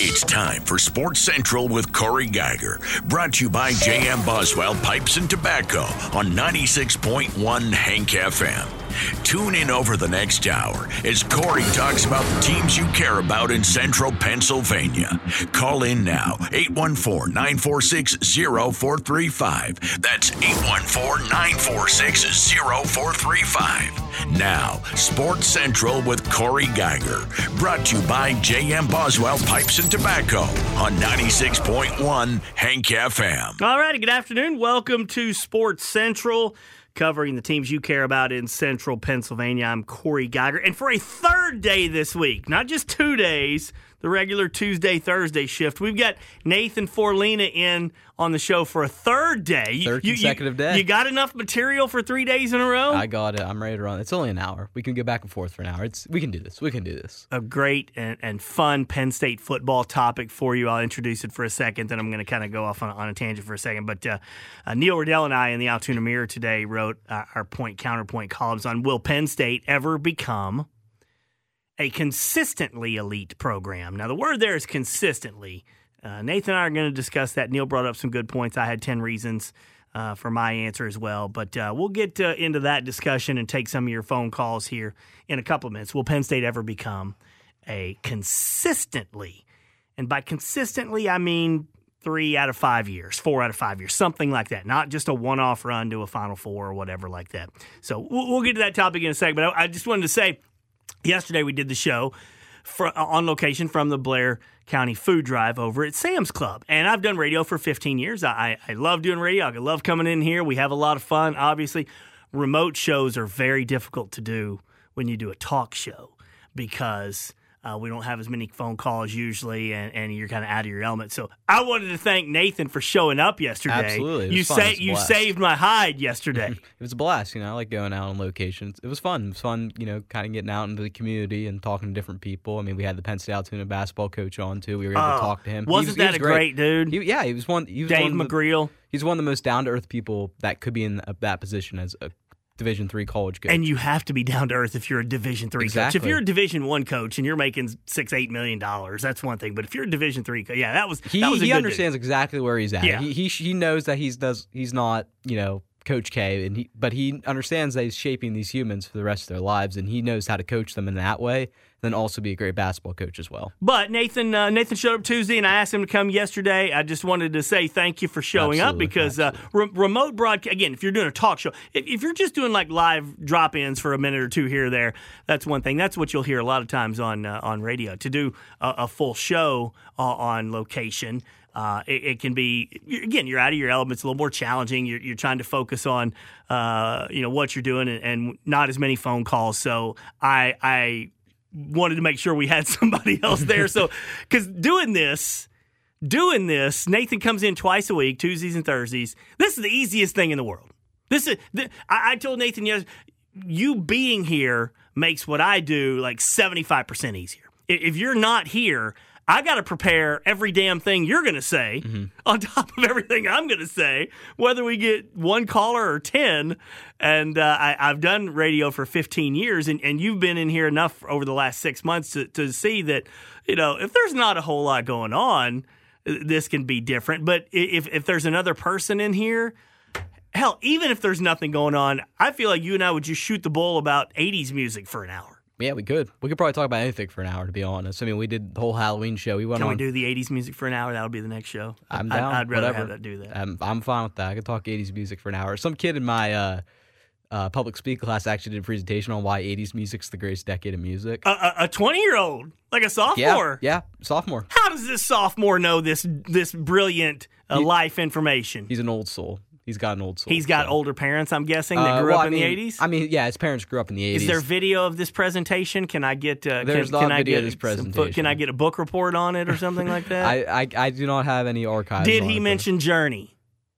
It's time for Sports Central with Corey Geiger, brought to you by J.M. Boswell Pipes and Tobacco on 96.1 Hank FM. Tune in over the next hour as Corey talks about the teams you care about in Central Pennsylvania. Call in now, 814-946-0435. That's 814-946-0435. Now, Sports Central with Corey Geiger, brought to you by J.M. Boswell Pipes and Tobacco on 96.1 Hank FM. All righty, good afternoon. Welcome to Sports Central, covering the teams you care about in Central Pennsylvania. I'm Corey Geiger. And for a third day this week, not just 2 days, the regular Tuesday, Thursday shift, we've got Nathan Forlina in on the show for a third day. Third consecutive day. You got enough material for 3 days in a row? I got it. I'm ready to run. It's only an hour. We can go back and forth for an hour. We can do this. We can do this. A great and fun Penn State football topic for you. I'll introduce it for a second, then I'm going to kind of go off on a tangent for a second. But Neil Riddell and I in the Altoona Mirror today wrote our point-counterpoint columns on will Penn State ever become a consistently elite program. Now, the word there is consistently. Nathan and I are going to discuss that. Neil brought up some good points. I had 10 reasons for my answer as well. But we'll get into that discussion and take some of your phone calls here in a couple of minutes. Will Penn State ever become a consistently, and by consistently, I mean 3 out of 5 years, 4 out of 5 years, something like that. Not just a one-off run to a Final Four or whatever like that. So we'll get to that topic in a second. But I just wanted to say, yesterday we did the show on location from the Blair County Food Drive over at Sam's Club. And I've done radio for 15 years. I love doing radio. I love coming in here. We have a lot of fun. Obviously, remote shows are very difficult to do when you do a talk show because we don't have as many phone calls usually, and you're kind of out of your element. So I wanted to thank Nathan for showing up yesterday. Absolutely. You saved my hide yesterday. It was a blast. I like going out on locations. It was fun. It was fun, kind of getting out into the community and talking to different people. I mean, we had the Penn State Altoona basketball coach on, too. We were able to talk to him. Wasn't that a great dude? He was one. Dave McGreal. He's one of the most down-to-earth people that could be in that position as a Division III college coach. And you have to be down to earth if you're a Division III coach. If you're a Division I coach and you're making $6-8 million, that's one thing. But if you're a Division III coach, that was he understands exactly where he's at. Yeah. He knows that he's not Coach K, but he understands that he's shaping these humans for the rest of their lives, and he knows how to coach them in that way. Then also be a great basketball coach as well. But Nathan showed up Tuesday, and I asked him to come yesterday. I just wanted to say thank you for showing up because remote broadcast, again, if you're doing a talk show, if you're just doing like live drop-ins for a minute or two here or there, that's one thing. That's what you'll hear a lot of times on radio. To do a full show on location, it can be, again, you're out of your element. It's a little more challenging. You're trying to focus on what you're doing and not as many phone calls. So I wanted to make sure we had somebody else there. So, because doing this, Nathan comes in twice a week, Tuesdays and Thursdays. This is the easiest thing in the world. I told Nathan, you being here makes what I do like 75% easier. If you're not here, I got to prepare every damn thing you're going to say on top of everything I'm going to say, whether we get one caller or 10. And I've done radio for 15 years, and you've been in here enough over the last 6 months to see that, if there's not a whole lot going on, this can be different. But if there's another person in here, hell, even if there's nothing going on, I feel like you and I would just shoot the bull about 80s music for an hour. Yeah, we could. We could probably talk about anything for an hour, to be honest. I mean, we did the whole Halloween show. Can we do the 80s music for an hour? That'll be the next show. I'm down. I'd rather have that do that. I'm fine with that. I could talk 80s music for an hour. Some kid in my public speaking class actually did a presentation on why 80s music's the greatest decade of music. A 20-year-old? Like a sophomore? Yeah, sophomore. How does this sophomore know this brilliant life information? He's an old soul. He's got an old soul. He's got older parents, I'm guessing, that grew up in the 80s? I mean, yeah, his parents grew up in the 80s. Is there video of this presentation? Can I get There's not video of this presentation. Can I get a book report on it or something like that? I do not have any archives. Did he mention Journey?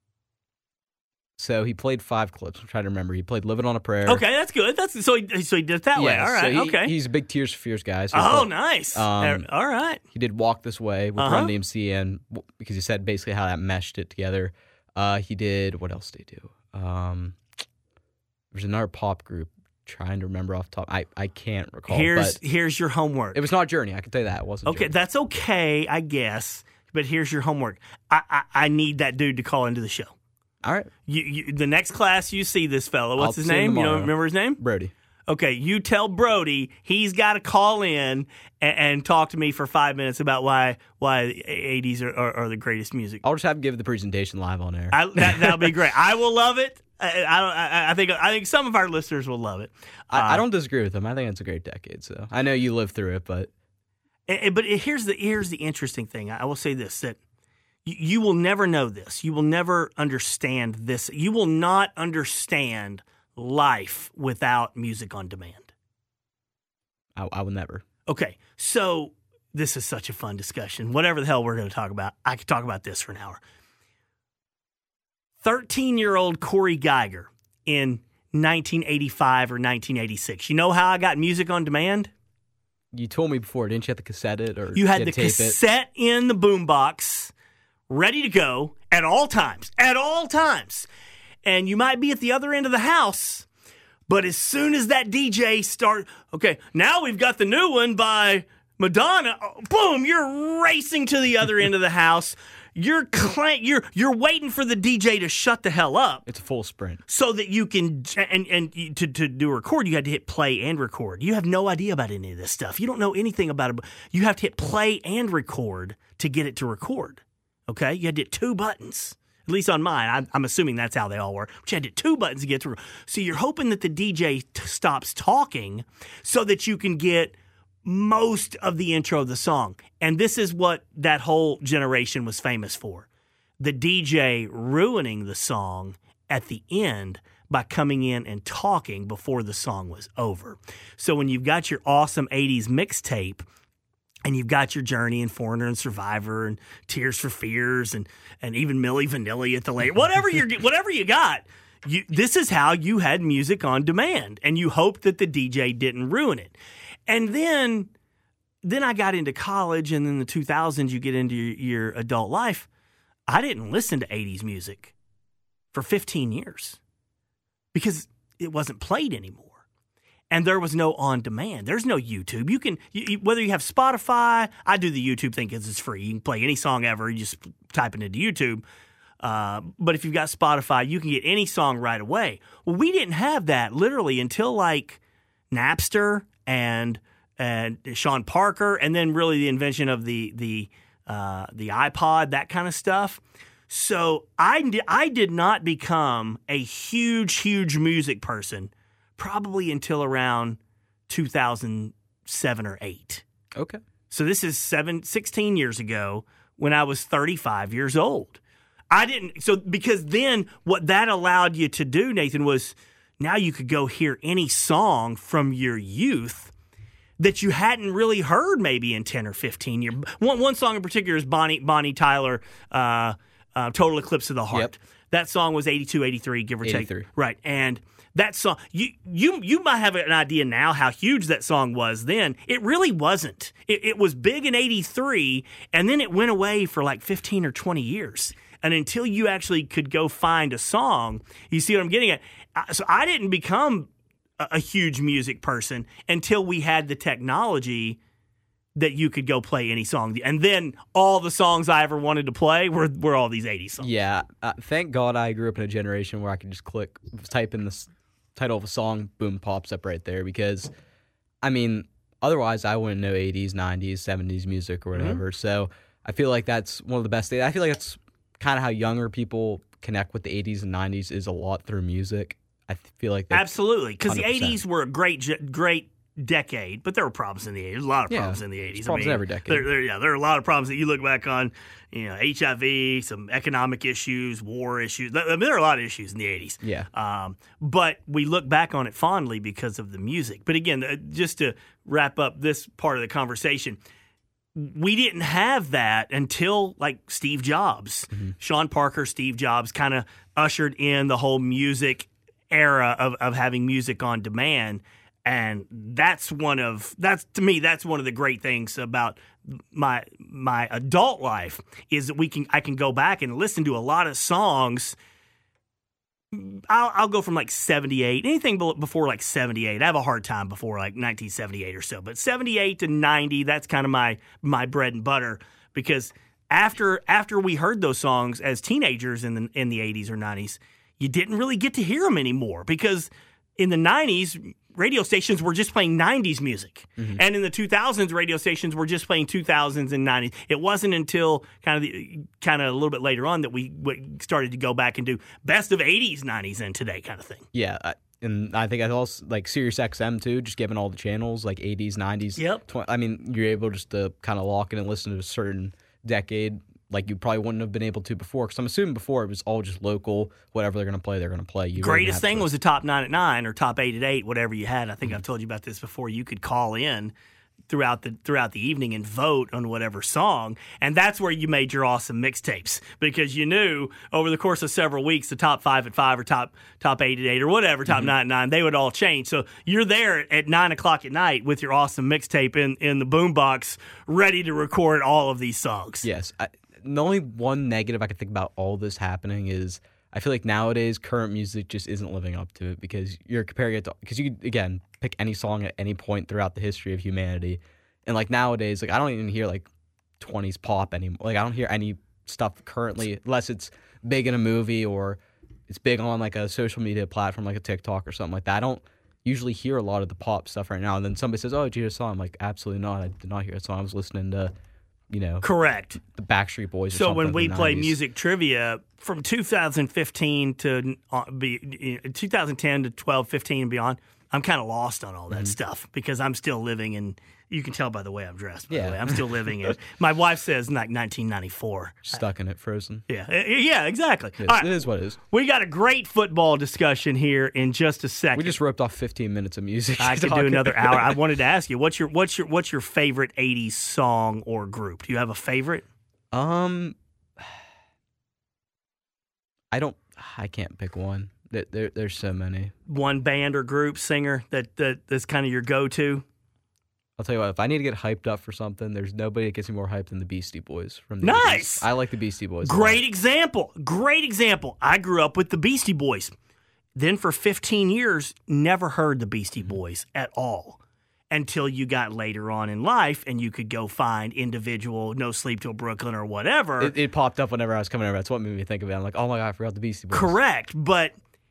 So he played 5 clips. I'm trying to remember. He played "Living on a Prayer." Okay, that's good. So he did it that way. All right. Okay. He's a big Tears for Fears guy. So nice. All right. He did "Walk This Way" with Run DMC, and because he said basically how that meshed it together. He did, what else did he do? There's another pop group trying to remember off the top. I can't recall. Here's your homework. It was not Journey. I can tell you that. It wasn't Okay, Journey. that's okay, I guess. But here's your homework. I need that dude to call into the show. All right. The next class you see this fellow, what's his see him name? You tomorrow. don't remember his name? Brody. Okay, you tell Brody he's got to call in and talk to me for 5 minutes about why the 80s are the greatest music. I'll just have him give the presentation live on air. That'll be great. I will love it. I think some of our listeners will love it. I don't disagree with him. I think it's a great decade. So I know you lived through it, but here's the interesting thing. I will say this, that you will never know this. You will never understand this. You will not understand life without music on demand. I will never. Okay, so this is such a fun discussion. Whatever the hell we're going to talk about, I could talk about this for an hour. 13-year-old Corey Geiger in 1985 or 1986. You know how I got music on demand? You told me before, didn't you have to cassette it? Or you had the tape cassette in the boombox, ready to go at all times. At all times. And you might be at the other end of the house, but as soon as that DJ okay, now we've got the new one by Madonna. Boom, you're racing to the other end of the house. You're waiting for the DJ to shut the hell up. It's a full sprint. So that you can, and to do a record, you had to hit play and record. You have no idea about any of this stuff. You don't know anything about it. You have to hit play and record to get it to record. Okay? You had to hit 2 buttons. At least on mine. I'm assuming that's how they all work. But you had to hit 2 buttons to get through. So you're hoping that the DJ stops talking so that you can get most of the intro of the song. And this is what that whole generation was famous for. The DJ ruining the song at the end by coming in and talking before the song was over. So when you've got your awesome 80s mixtape, and you've got your Journey and Foreigner and Survivor and Tears for Fears and even Milli Vanilli at the late, whatever you got, this is how you had music on demand, and you hoped that the DJ didn't ruin it. And then I got into college, and in the 2000s you get into your adult life. I didn't listen to 80s music for 15 years because it wasn't played anymore. And there was no on demand. There's no YouTube. You can, whether you have Spotify, I do the YouTube thing because it's free. You can play any song ever. You just type it into YouTube. But if you've got Spotify, you can get any song right away. Well, we didn't have that literally until like Napster and Sean Parker, and then really the invention of the iPod, that kind of stuff. So I did not become a huge music person probably until around 2007 or 8. Okay. So this is 16 years ago when I was 35 years old. Because then what that allowed you to do, Nathan, was now you could go hear any song from your youth that you hadn't really heard maybe in 10 or 15 years. One song in particular is Bonnie Tyler, Total Eclipse of the Heart. Yep. That song was 82, 83, give or 83. Take. Right. And that song, you might have an idea now how huge that song was then. It really wasn't. It was big in 83, and then it went away for like 15 or 20 years. And until you actually could go find a song, you see what I'm getting at? So I didn't become a huge music person until we had the technology that you could go play any song. And then all the songs I ever wanted to play were all these 80s songs. Yeah. Thank God I grew up in a generation where I could just type in the title of a song, boom, pops up right there. Because, I mean, otherwise I wouldn't know 80s, 90s, 70s music or whatever. Mm-hmm. So I feel like that's one of the best things. I feel like that's kind of how younger people connect with the 80s and 90s is a lot through music. I feel like that's absolutely, because the 80s were a great decade, but there were problems in the 80s. There's a lot of problems in the 80s. Problems in every decade. There are a lot of problems that you look back on, HIV, some economic issues, war issues. There are a lot of issues in the 80s. Yeah. But we look back on it fondly because of the music. But again, just to wrap up this part of the conversation, we didn't have that until like Steve Jobs. Mm-hmm. Sean Parker, Steve Jobs kind of ushered in the whole music era of having music on demand. And that's one of the great things about my adult life is that I can go back and listen to a lot of songs I'll go from like 78. Anything before like 78, I have a hard time before like 1978 or so. But 78 to 90, that's kind of my bread and butter, because after we heard those songs as teenagers in the 80s or 90s, you didn't really get to hear them anymore, because in the 90s, radio stations were just playing 90s music. Mm-hmm. And in the 2000s, radio stations were just playing 2000s and 90s. It wasn't until kind of a little bit later on that we started to go back and do best of 80s, 90s, and today kind of thing. Yeah, and I think I also like Sirius XM too, just given all the channels, like 80s, 90s. Yep. I mean, you're able just to kind of lock in and listen to a certain decade like you probably wouldn't have been able to before. Because I'm assuming before it was all just local. Whatever they're going to play, they're going to play. Greatest thing was the top 9 at 9 or top 8 at 8, whatever you had. I think I've told you about this before. You could call in throughout the evening and vote on whatever song, and that's where you made your awesome mixtapes, because you knew over the course of several weeks the top 5 at 5 or top 8 at 8 or whatever, top 9 at 9, they would all change. So you're there at 9 o'clock at night with your awesome mixtape in the boombox, ready to record all of these songs. Yes. The only one negative I can think about all this happening is I feel like nowadays current music just isn't living up to it, because you're comparing it to, because you could, again, pick any song at any point throughout the history of humanity. And like nowadays, like I don't even hear like 20s pop anymore. Like I don't hear any stuff currently, unless it's big in a movie or it's big on like a social media platform like a TikTok or something like that. I don't usually hear a lot of the pop stuff right now. And then somebody says, "Oh, did you hear a song?" I'm like, absolutely not. I did not hear a song. I was listening to, correct, the Backstreet Boys or so something. when we play 90s. music trivia from 2015 to 2010 to 12, 15 and beyond, I'm kind of lost on all that stuff, because I'm still living in, you can tell by the way I'm dressed, by the way. I'm still living in, my wife says like 1994. Stuck in it, frozen. Yeah, exactly. It is, All right. it is what it is. We got a great football discussion here in just a second. We just roped off 15 minutes of music. I could do another hour. I wanted to ask you, what's your favorite 80s song or group? Do you have a favorite? I can't pick one. There's so many. One band or group, singer that's kind of your go-to? I'll tell you what, if I need to get hyped up for something, there's nobody that gets me more hyped than the Beastie Boys from the Nice! 80s. I like the Beastie Boys. Great example. I grew up with the Beastie Boys. Then for 15 years, never heard the Beastie Boys at all, until you got later on in life and you could go find individual No Sleep Till Brooklyn or whatever. It popped up whenever I was coming over. That's what made me think of it. I'm like, oh my God, I forgot the Beastie Boys. Correct. But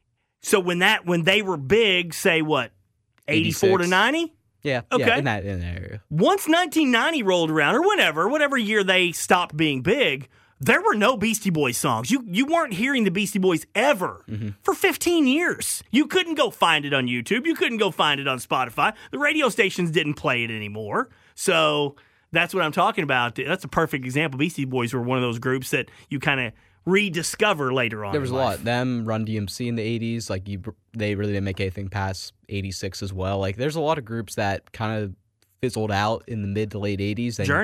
so when they were big, say what, 84 to 86. 90? Yeah. Okay. Yeah, in that area. Once 1990 rolled around, or whatever year they stopped being big, there were no Beastie Boys songs. You weren't hearing the Beastie Boys ever for 15 years. You couldn't go find it on YouTube. You couldn't go find it on Spotify. The radio stations didn't play it anymore. So that's what I'm talking about. That's a perfect example. Beastie Boys were one of those groups that you kind of rediscover later on. There was in a life. lot. Them, Run DMC in the 80s, like they really didn't make anything past 86 as well. Like there's a lot of groups that kind of fizzled out in the mid to late 80s. And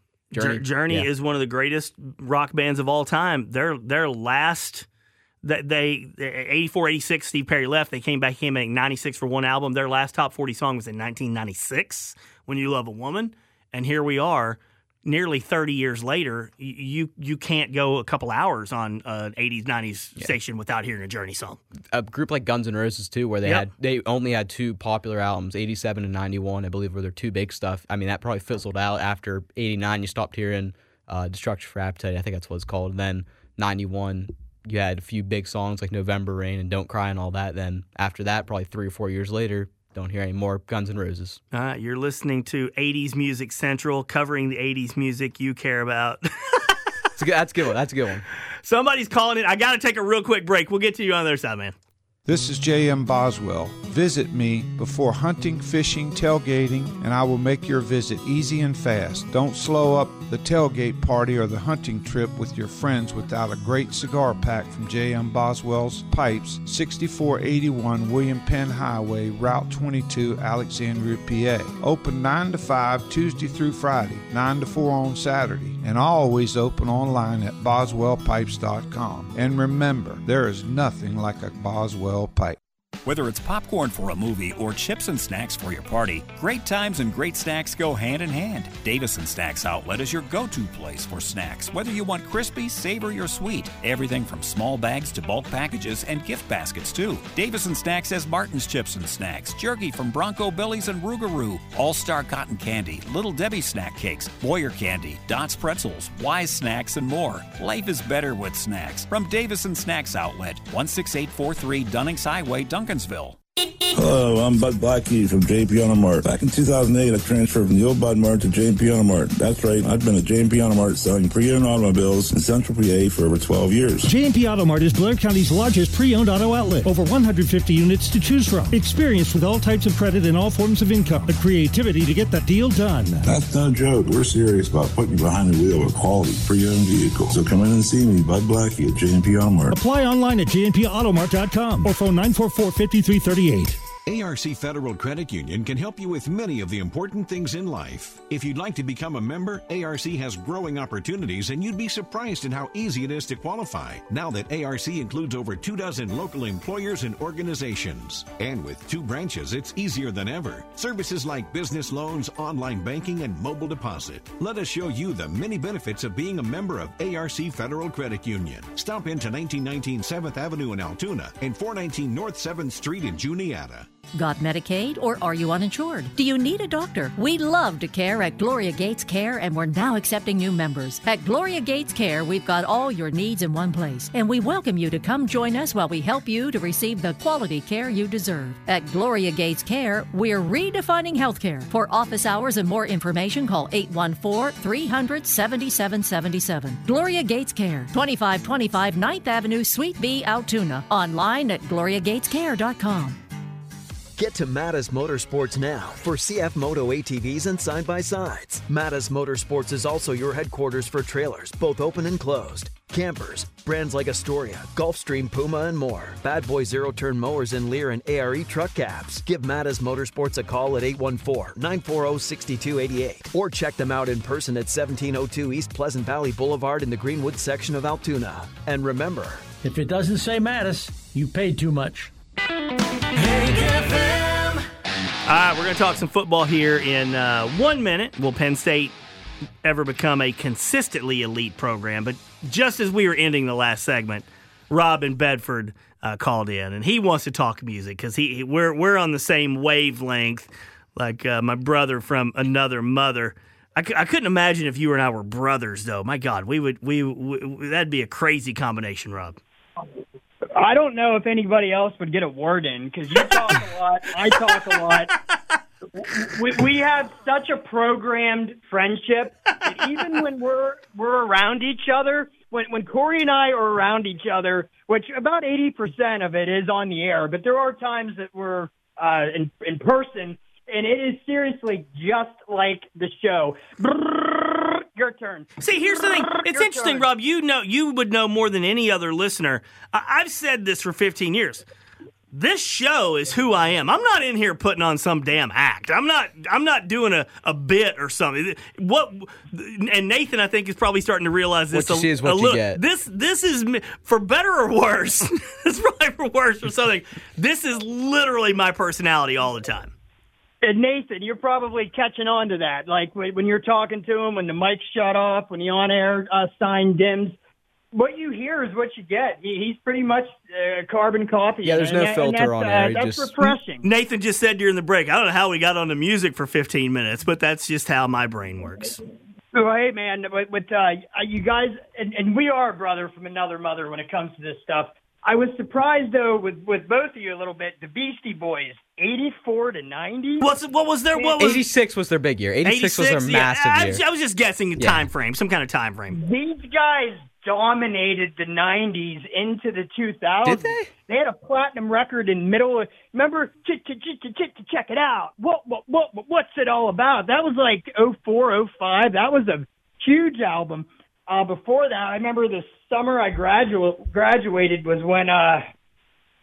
Journey is one of the greatest rock bands of all time. Their last, they 84, 86, Steve Perry left. They came back, came in 96 for one album. Their last top 40 song was in 1996, When You Love a Woman. And here we are, nearly 30 years later. You can't go a couple hours on an 80s, 90s station without hearing a Journey song. A group like Guns N' Roses too, where they only had 2 popular albums, 87 and 91, I believe, were their 2 big stuff. I mean, that probably fizzled out after 89. You stopped hearing Destruction for Appetite, I think that's what it's called. And then 91, you had a few big songs like November Rain and Don't Cry and all that. Then after that, probably 3 or 4 years later, don't hear any more Guns N' Roses. You're listening to 80s Music Central, covering the 80s music you care about. That's a good one. That's a good one. Somebody's calling it. I got to take a real quick break. We'll get to you on the other side, man. This is J.M. Boswell. Visit me before hunting, fishing, tailgating, and I will make your visit easy and fast. Don't slow up the tailgate party or the hunting trip with your friends without a great cigar pack from J.M. Boswell's Pipes, 6481 William Penn Highway, Route 22, Alexandria, PA. Open 9 to 5 Tuesday through Friday, 9 to 4 on Saturday, and always open online at boswellpipes.com. And remember, there is nothing like a Boswell pipe. Whether it's popcorn for a movie or chips and snacks for your party, great times and great snacks go hand in hand. Davison Snacks Outlet is your go-to place for snacks, whether you want crispy, savory, or sweet. Everything from small bags to bulk packages and gift baskets, too. Davison Snacks has Martin's Chips and Snacks, jerky from Bronco Billy's and Rougarou, All-Star Cotton Candy, Little Debbie Snack Cakes, Boyer Candy, Dots Pretzels, Wise Snacks, and more. Life is better with snacks. From Davison Snacks Outlet, 16843 Dunnings Highway, Duncansville. Hello, I'm Bud Blackie from J&P Auto Mart. Back in 2008, I transferred from the old Bud Mart to J&P Auto Mart. That's right, I've been at J&P Auto Mart selling pre-owned automobiles in Central PA for over 12 years. J&P Auto Mart is Blair County's largest pre-owned auto outlet. Over 150 units to choose from. Experience with all types of credit and all forms of income. The creativity to get the deal done. That's no joke. We're serious about putting you behind the wheel of a quality pre-owned vehicle. So come in and see me, Bud Blackie at J&P Auto Mart. Apply online at jnpautomart.com or phone 944-5338. ARC Federal Credit Union can help you with many of the important things in life. If you'd like to become a member, ARC has growing opportunities, and you'd be surprised at how easy it is to qualify now that ARC includes over 24 local employers and organizations. And with 2 branches, it's easier than ever. Services like business loans, online banking, and mobile deposit. Let us show you the many benefits of being a member of ARC Federal Credit Union. Stop into 1919 7th Avenue in Altoona and 419 North 7th Street in Juniata. Got Medicaid or are you uninsured? Do you need a doctor? We love to care at Gloria Gates Care, and we're now accepting new members. At Gloria Gates Care, we've got all your needs in one place, and we welcome you to come join us while we help you to receive the quality care you deserve. At Gloria Gates Care, we're redefining healthcare. For office hours and more information, call 814-300-7777. Gloria Gates Care, 2525 9th Avenue, Suite B, Altoona. Online at gloriagatescare.com. Get to Mattis Motorsports now for CF Moto ATVs and side-by-sides. Mattis Motorsports is also your headquarters for trailers, both open and closed, campers, brands like Astoria, Gulfstream, Puma, and more. Bad Boy zero-turn mowers and Lear and ARE truck cabs. Give Mattis Motorsports a call at 814-940-6288 or check them out in person at 1702 East Pleasant Valley Boulevard in the Greenwood section of Altoona. And remember, if it doesn't say Mattis, you paid too much. All right, we're going to talk some football here in 1 minute. Will Penn State ever become a consistently elite program? But just as we were ending the last segment, Rob in Bedford called in, and he wants to talk music because we're on the same wavelength, like my brother from another mother. I couldn't imagine if you and I were brothers, though. My God, we that'd be a crazy combination, Rob. I don't know if anybody else would get a word in because you talk a lot, I talk a lot. We have such a programmed friendship that even when we're around each other, when Corey and I are around each other, which about 80% of it is on the air, but there are times that we're in person, and it is seriously just like the show. Your turn. See, here's the thing. It's interesting, turn. Rob. You would know more than any other listener. I've said this for 15 years. This show is who I am. I'm not in here putting on some damn act. I'm not doing a bit or something. And Nathan, I think, is probably starting to realize this. What you see is what you get. This is, for better or worse, it's probably for worse or something. This is literally my personality all the time. And Nathan, you're probably catching on to that. Like when you're talking to him, when the mic's shut off, when the on-air sign dims, what you hear is what you get. He's pretty much carbon copy. Yeah, there's no filter on air. That's refreshing. Nathan just said during the break, I don't know how we got on the music for 15 minutes, but that's just how my brain works. So, hey, man, with you guys, and we are a brother from another mother when it comes to this stuff. I was surprised, though, with both of you a little bit. The Beastie Boys, 84-90. What was their? 86 was their big year. 86 was their massive year. I was just guessing a time frame, some kind of time frame. These guys dominated the 90s into the 2000s. Did they? They had a platinum record in middle of, remember, check it out. What's it all about? That was like 04, 05. That was a huge album. Before that, I remember the summer I graduated was when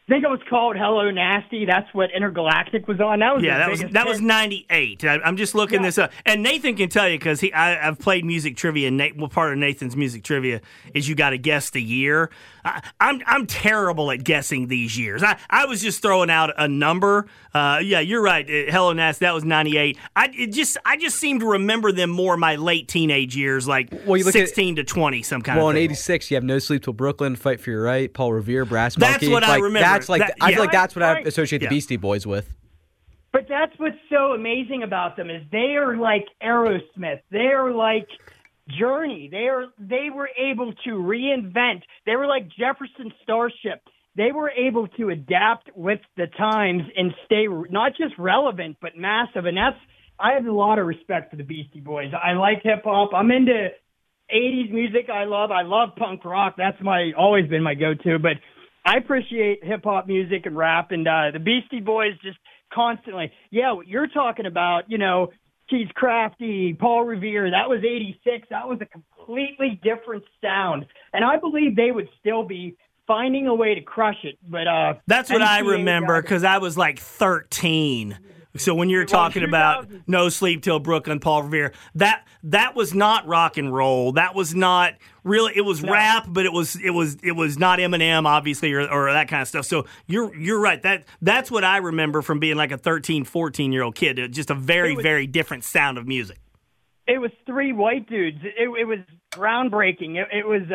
think it was called Hello Nasty. That's what Intergalactic was on. That was 98. I'm just looking this up. And Nathan can tell you because I've played music trivia. Part of Nathan's music trivia is you got to guess the year. I'm terrible at guessing these years. I was just throwing out a number. Yeah, you're right. Hello Nasty, that was 98. I just seem to remember them more my late teenage years, like 16 to 20, some kind of thing. Well, in 86, you have No Sleep Till Brooklyn, Fight for Your Right, Paul Revere, Brass Monkey. That's what I remember. I feel like that's what I associate the Beastie Boys with. But that's what's so amazing about them is they are like Aerosmith. They are like Journey. They were able to reinvent. They were like Jefferson Starship. They were able to adapt with the times and stay not just relevant but massive. And I have a lot of respect for the Beastie Boys. I like hip hop. I'm into 80s music. I love punk rock. That's always been my go-to. But I appreciate hip-hop music and rap, and the Beastie Boys just constantly. Yeah, what you're talking about, Keith Crafty, Paul Revere, that was 86. That was a completely different sound. And I believe they would still be finding a way to crush it. But that's what I remember because I was like 13. So when you're talking about No Sleep Till Brooklyn, Paul Revere, that was not rock and roll. That was not really. It was rap, but it was not Eminem, obviously, or that kind of stuff. So you're right. That's what I remember from being like a 13, 14-year-old kid. Just a very, very different sound of music. It was three white dudes. It was groundbreaking. It was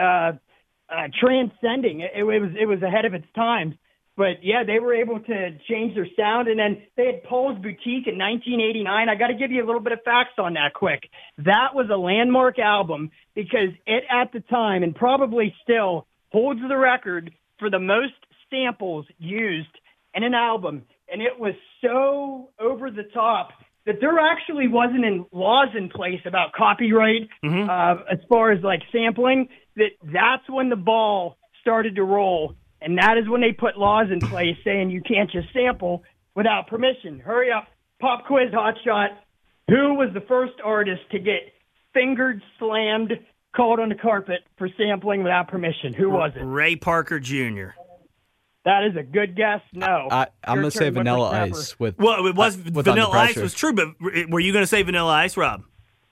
transcending. It was ahead of its time. But, yeah, they were able to change their sound. And then they had Paul's Boutique in 1989. I got to give you a little bit of facts on that quick. That was a landmark album because it, at the time, and probably still, holds the record for the most samples used in an album. And it was so over the top that there actually wasn't laws in place about copyright as far as, like, sampling. That's when the ball started to roll. And that is when they put laws in place saying you can't just sample without permission. Hurry up. Pop quiz, hotshot. Who was the first artist to get fingered, slammed, called on the carpet for sampling without permission? Who was it? Ray Parker Jr. That is a good guess. No. I'm going to say Vanilla Ice. Vanilla Ice was true, but were you going to say Vanilla Ice, Rob?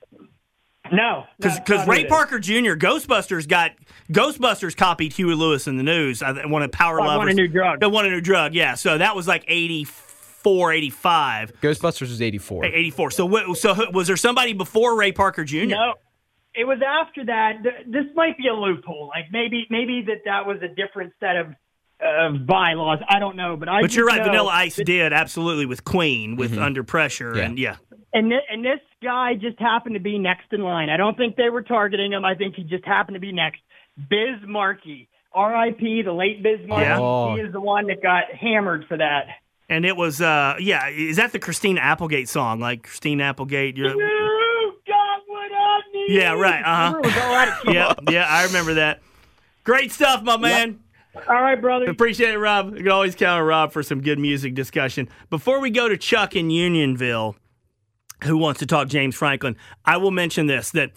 No, because Ray Parker Jr. Ghostbusters copied Huey Lewis and the News. I wanted Power Lovers. Want a New Drug. They wanted a New Drug. Yeah, so that was like 84, 85. Ghostbusters was 84. 84. So was there somebody before Ray Parker Jr.? No, it was after that. This might be a loophole. Like maybe that was a different set of bylaws. I don't know, but you're right. Vanilla Ice did absolutely with Queen with Under Pressure and yeah. And this guy just happened to be next in line. I don't think they were targeting him. I think he just happened to be next. Biz Markie, R.I.P., the late Biz Markie. Yeah. He is the one that got hammered for that. And it was, is that the Christina Applegate song? Like, Christina Applegate, you got what I need. Yeah, right, Yeah, I remember that. Great stuff, my man. All right, brother. Appreciate it, Rob. You can always count on Rob for some good music discussion. Before we go to Chuck in Unionville, who wants to talk James Franklin, I will mention this, that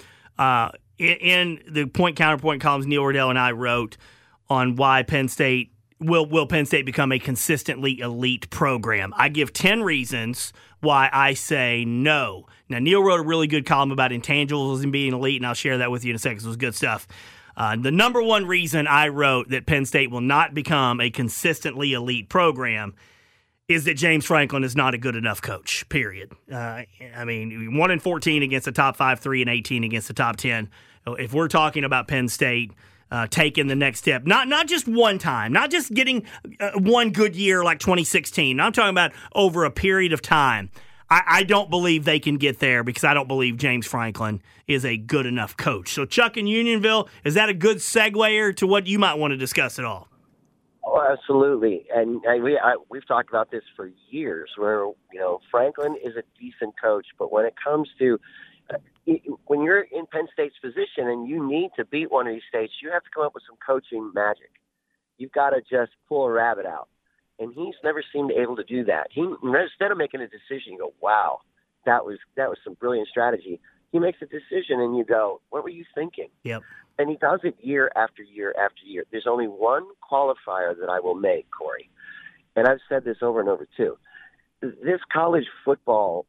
in the point counterpoint columns Neil Riddell and I wrote on why Penn State will Penn State become a consistently elite program. I give 10 reasons why I say no. Now, Neil wrote a really good column about intangibles and being elite, and I'll share that with you in a second. It was good stuff. The number one reason I wrote that Penn State will not become a consistently elite program is that James Franklin is not a good enough coach, period. 1-14 against the top 5, 3-18 against the top 10. If we're talking about Penn State taking the next step, not just one time, not just getting one good year like 2016. I'm talking about over a period of time. I don't believe they can get there because I don't believe James Franklin is a good enough coach. So Chuck in Unionville, is that a good segue to what you might want to discuss at all? Oh, absolutely. And we've talked about this for years where, Franklin is a decent coach, but when it comes to when you're in Penn State's position and you need to beat one of these states, you have to come up with some coaching magic. You've got to just pull a rabbit out. And he's never seemed able to do that. Instead of making a decision, you go, wow, that was some brilliant strategy. He makes a decision and you go, what were you thinking? Yep. And he does it year after year after year. There's only one qualifier that I will make, Corey. and I've said this over and over too, this college football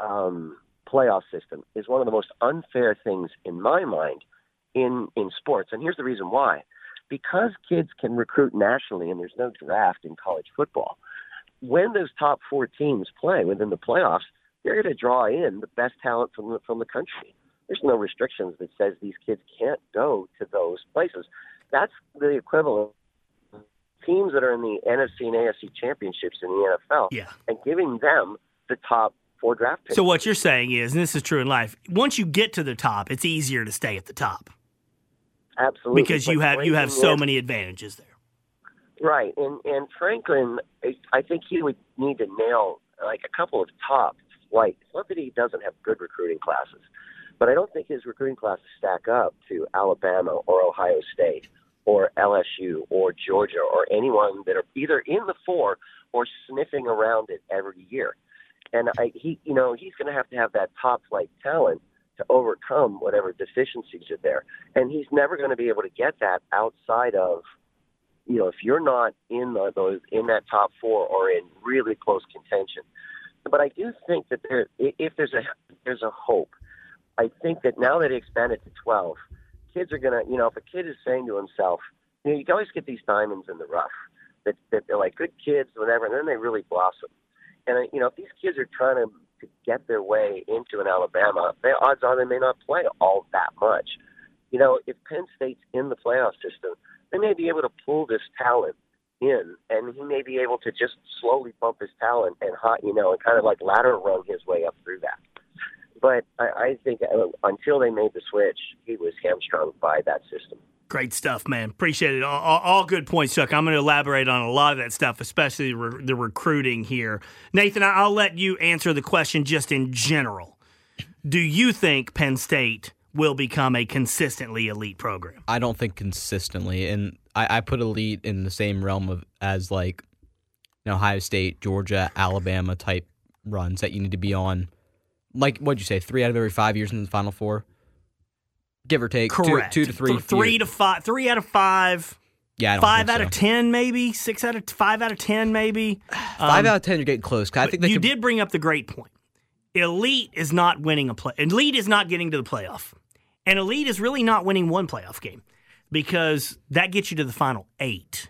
playoff system is one of the most unfair things in my mind in sports. And here's the reason why. Because kids can recruit nationally and there's no draft in college football, when those top 4 teams play within the playoffs, they're going to draw in the best talent from the country. There's no restrictions that says these kids can't go to those places. That's the equivalent of teams that are in the NFC and AFC championships in the NFL and giving them the top 4 draft picks. So what you're saying is, and this is true in life, once you get to the top, it's easier to stay at the top. Absolutely. Because you have so many advantages there. Right. And Franklin, I think he would need to nail like a couple of top flights. It's not that he doesn't have good recruiting classes, but I don't think his recruiting classes stack up to Alabama or Ohio State or LSU or Georgia or anyone that are either in the 4 or sniffing around it every year. And he's going to have that top flight talent to overcome whatever deficiencies are there. And he's never going to be able to get that outside of, if you're not in in that top 4 or in really close contention. But I do think that if there's a hope. I think that now that he expanded to 12, kids are going to, if a kid is saying to himself, you can always get these diamonds in the rough that they're like good kids, whatever, and then they really blossom. And, if these kids are trying to get their way into an Alabama, the odds are they may not play all that much. If Penn State's in the playoff system, they may be able to pull this talent in, and he may be able to just slowly bump his talent and kind of like ladder run his way up through that. But I think until they made the switch, he was hamstrung by that system. Great stuff, man. Appreciate it. All good points, Chuck. I'm going to elaborate on a lot of that stuff, especially the recruiting here. Nathan, I'll let you answer the question just in general. Do you think Penn State will become a consistently elite program? I don't think consistently. And I put elite in the same realm as like Ohio State, Georgia, Alabama type runs that you need to be on. Like, what'd you say, 3 out of every 5 years in the Final Four? Give or take. Correct. 2 to 3. 3 to 5. 3 out of 5. Yeah, I don't 5 think out of 10, maybe. 5 out of 10, maybe. 5 out of 10, you're getting close. I think you did bring up the great point. Elite is not winning Elite is not getting to the playoff. And elite is really not winning one playoff game because that gets you to the final 8.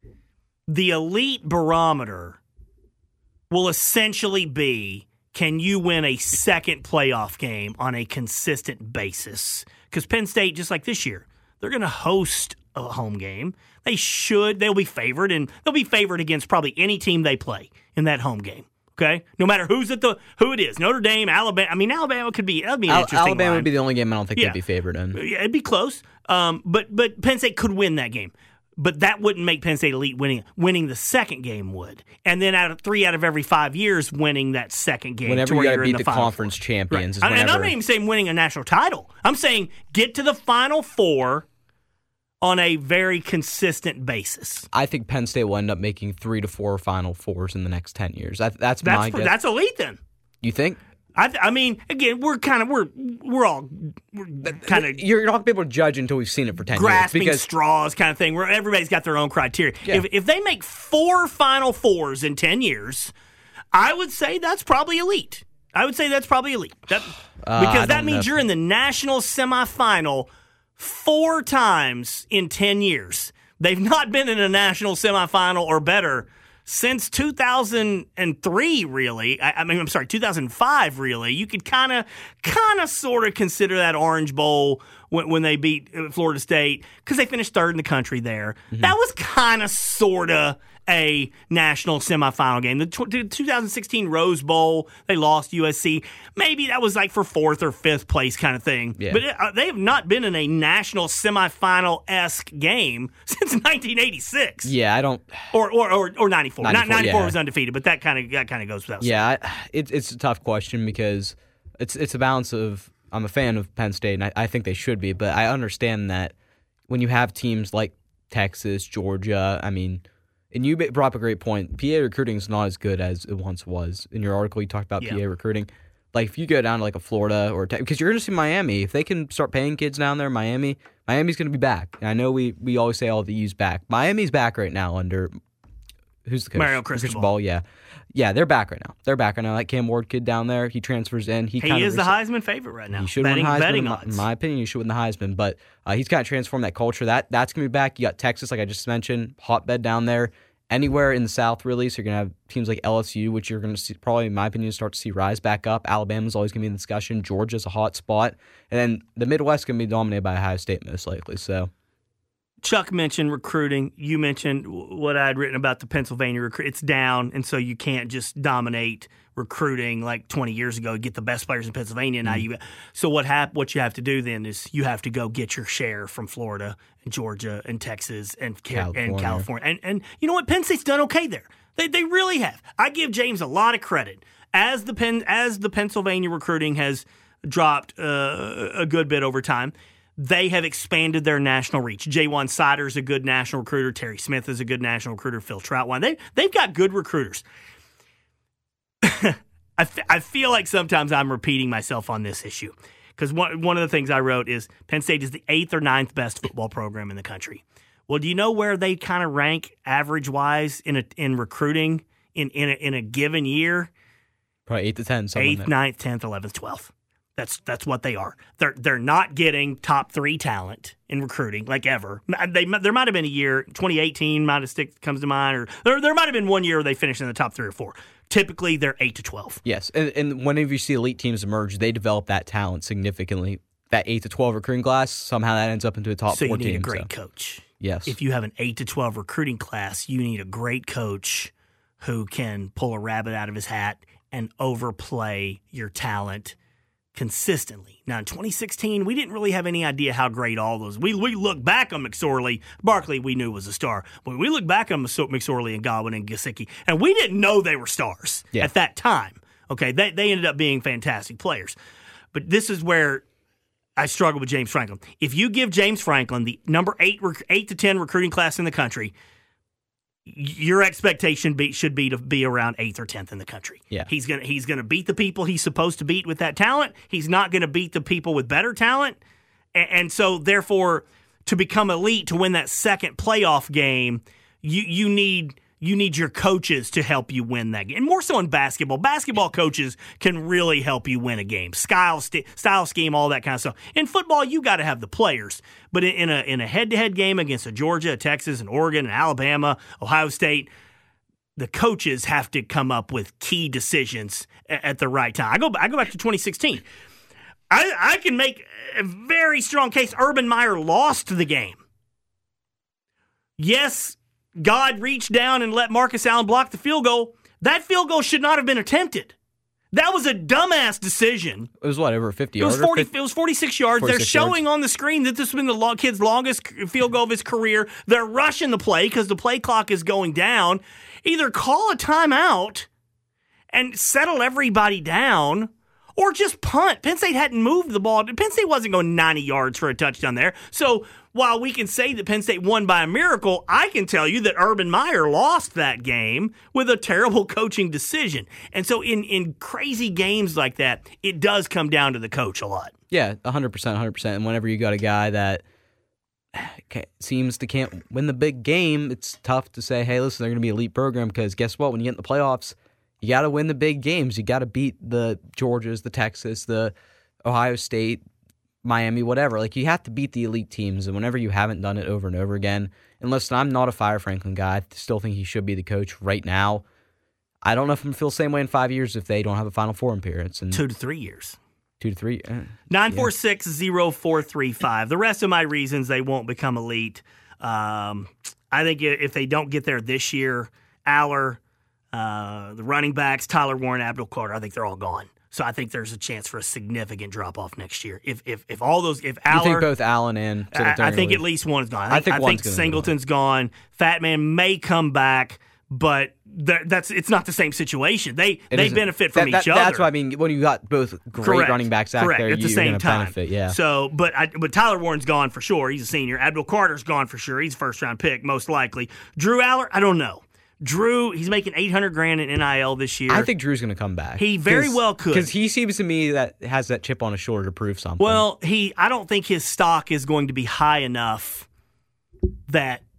The elite barometer will essentially be, can you win a second playoff game on a consistent basis? Because Penn State, just like this year, they're going to host a home game. They'll be favored, and they'll be favored against probably any team they play in that home game. Okay, no matter who it is, Notre Dame, Alabama. I mean, Alabama could be. That'd be an interesting Alabama line. would be the only game I don't think they'd be favored in. Yeah, it'd be close. But Penn State could win that game. But that wouldn't make Penn State elite. Winning the second game would, and then 3 out of every 5 years, winning that second game. Whenever you got to beat the Final conference Four. champions, Right. is And I'm not even saying winning a national title. I'm saying get to the Final Four on a very consistent basis. I think Penn State will end up making 3 to 4 Final Fours in the next 10 years. That's my guess. That's elite then. You think? I mean, again, we're all kind of you're not gonna be able to judge until we've seen it for 10 grasping years. straws kind of thing. Where everybody's got their own criteria. Yeah. If they make 4 Final Fours in 10 years, I would say that's probably elite. Because that means you're in the national semifinal 4 times in 10 years. They've not been in a national semifinal or better since 2003, really. I'm sorry, 2005, really. You could kind of sort of consider that Orange Bowl when they beat Florida State because they finished 3rd in the country there. Mm-hmm. That was kind of sort of a national semifinal game. The 2016 Rose Bowl, they lost USC. Maybe that was like for 4th or 5th place kind of thing. Yeah. But they have not been in a national semifinal-esque game since 1986. Yeah, I don't. Or 94. 94 yeah. was undefeated, but that kind of goes without saying. Yeah, it's a tough question because it's a balance of. I'm a fan of Penn State, and I think they should be, but I understand that when you have teams like Texas, Georgia, I mean. And you brought up a great point. PA recruiting is not as good as it once was. In your article, you talked about PA recruiting. Like, if you go down to, like, a Florida or because you're going to see Miami. If they can start paying kids down there in Miami's going to be back. And I know we always say all the U's back. Miami's back right now under who's the coach? Mario Cristobal. Yeah, they're back right now. That Cam Ward kid down there, he transfers in. He is the Heisman favorite right now. He should win the Heisman. In my opinion, he should win the Heisman. But he's kind of transformed that culture. That's going to be back. You got Texas, like I just mentioned, hotbed down there. Anywhere in the South, really. So you're going to have teams like LSU, which you're going to see, probably, in my opinion, start to see rise back up. Alabama's always going to be in the discussion. Georgia's a hot spot. And then the Midwest is going to be dominated by Ohio State, most likely. So Chuck mentioned recruiting. You mentioned what I had written about the Pennsylvania recruit. It's down, and so you can't just dominate recruiting like 20 years ago, get the best players in Pennsylvania. Now so what you have to do then is you have to go get your share from Florida and Georgia and Texas and California. And you know what? Penn State's done okay there. They really have. I give James a lot of credit. As the Pennsylvania recruiting has dropped a good bit over time, they have expanded their national reach. Jaywan Sider is a good national recruiter. Terry Smith is a good national recruiter. Phil Troutwine. They've got good recruiters. I feel like sometimes I'm repeating myself on this issue because one of the things I wrote is Penn State is the 8th or 9th best football program in the country. Well, do you know where they kind of rank average-wise in recruiting in a given year? Probably 8 to 10. 8th, 9th, 10th, 11th, 12th. That's what they are. They're not getting top 3 talent in recruiting like ever. There might have been a year, 2018 comes to mind, or there might have been one year where they finished in the top 3 or 4. Typically, they're 8 to 12. Yes, and whenever you see elite teams emerge, they develop that talent significantly. That 8 to 12 recruiting class, somehow that ends up into a top 4 team. So you need a great coach. Yes. If you have an 8 to 12 recruiting class, you need a great coach who can pull a rabbit out of his hat and overplay your talent consistently. Now, in 2016, we didn't really have any idea how great all those. We look back on McSorley. Barkley, we knew was a star. But we look back on McSorley and Godwin and Gesicki, and we didn't know they were stars at that time. Okay, they ended up being fantastic players. But this is where I struggle with James Franklin. If you give James Franklin the number 8 to 10 recruiting class in the country, your expectation should be to be around 8th or 10th in the country. Yeah. He's gonna beat the people he's supposed to beat with that talent. He's not going to beat the people with better talent. And so, therefore, to become elite, to win that second playoff game, you need your coaches to help you win that game. And more so in basketball. Basketball coaches can really help you win a game. Style scheme, all that kind of stuff. In football, you got to have the players. But in a head-to-head game against a Georgia, a Texas, an Oregon, an Alabama, Ohio State, the coaches have to come up with key decisions at the right time. I go back to 2016. I can make a very strong case. Urban Meyer lost the game. Yes, God reached down and let Marcus Allen block the field goal. That field goal should not have been attempted. That was a dumbass decision. It was what, over 50 yards? It was 46 yards. They're showing on the screen that this has been the kid's longest field goal of his career. They're rushing the play because the play clock is going down. Either call a timeout and settle everybody down, or just punt. Penn State hadn't moved the ball. Penn State wasn't going 90 yards for a touchdown there. So while we can say that Penn State won by a miracle, I can tell you that Urban Meyer lost that game with a terrible coaching decision. And so in crazy games like that, it does come down to the coach a lot. Yeah, 100%. And whenever you got a guy that seems to can't win the big game, it's tough to say, hey, listen, they're going to be an elite program, because guess what? When you get in the playoffs, you got to win the big games. You got to beat the Georgias, the Texas, the Ohio State, Miami, whatever. Like, you have to beat the elite teams, and whenever you haven't done it over and over again, and listen, I'm not a Fire Franklin guy. I still think he should be the coach right now. I don't know if I'm going to feel the same way in 5 years if they don't have a Final Four appearance. 2 to 3 years. 2 to 3. 946-0435. The rest of my reasons they won't become elite. I think if they don't get there this year, Aller, the running backs, Tyler Warren, Abdul Carter, I think they're all gone. So I think there's a chance for a significant drop off next year. If all those, if Aller, you think both Allen and I think at least one's gone. I think Singleton's gone. Fat Man may come back, but it's not the same situation. They benefit from each other. That's what I mean. When you got both great running backs out there, at the same time. Benefit, yeah. So, but Tyler Warren's gone for sure. He's a senior. Abdul Carter's gone for sure. He's a first round pick most likely. Drew Aller, I don't know. Drew, he's making $800,000 in NIL this year. I think Drew's going to come back. He very well could, because he seems to me that has that chip on his shoulder to prove something. Well, I don't think his stock is going to be high enough that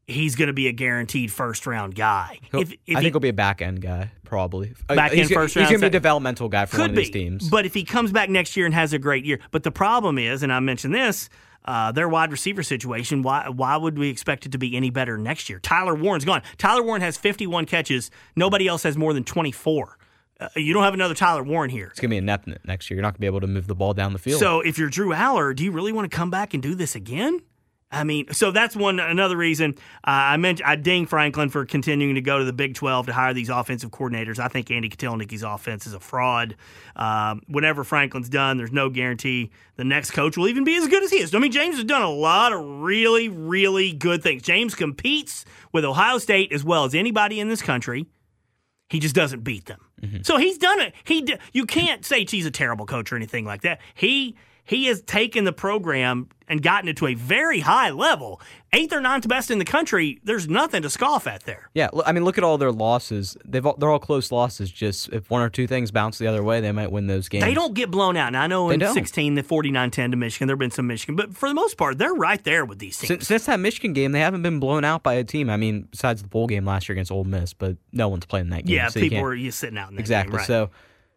he's going to be a guaranteed first-round guy. I think he'll be a back-end guy, probably. Back-end first-round. He's going to be a developmental guy for one of these teams. But if he comes back next year and has a great year. But the problem is, and I mentioned this, their wide receiver situation, why would we expect it to be any better next year? Tyler Warren's gone. Tyler Warren has 51 catches. Nobody else has more than 24. You don't have another Tyler Warren here. It's going to be inept next year. You're not going to be able to move the ball down the field. So if you're Drew Aller, do you really want to come back and do this again? I mean, so that's another reason I ding Franklin for continuing to go to the Big 12 to hire these offensive coordinators. I think Andy Kotelnicki's offense is a fraud. Whatever Franklin's done, there's no guarantee the next coach will even be as good as he is. I mean, James has done a lot of really, really good things. James competes with Ohio State as well as anybody in this country. He just doesn't beat them. Mm-hmm. So he's done it. You can't say he's a terrible coach or anything like that. He has taken the program and gotten it to a very high level. 8th or 9th best in the country, there's nothing to scoff at there. Yeah, I mean, look at all their losses. They're all close losses. Just if one or two things bounce the other way, they might win those games. They don't get blown out. Now, I know in 16, the 49-10 to Michigan, there have been some Michigan. But for the most part, they're right there with these teams. Since that Michigan game, they haven't been blown out by a team. I mean, besides the bowl game last year against Ole Miss, but no one's playing that game. Yeah, so people were sitting out in that exactly. game. Right. So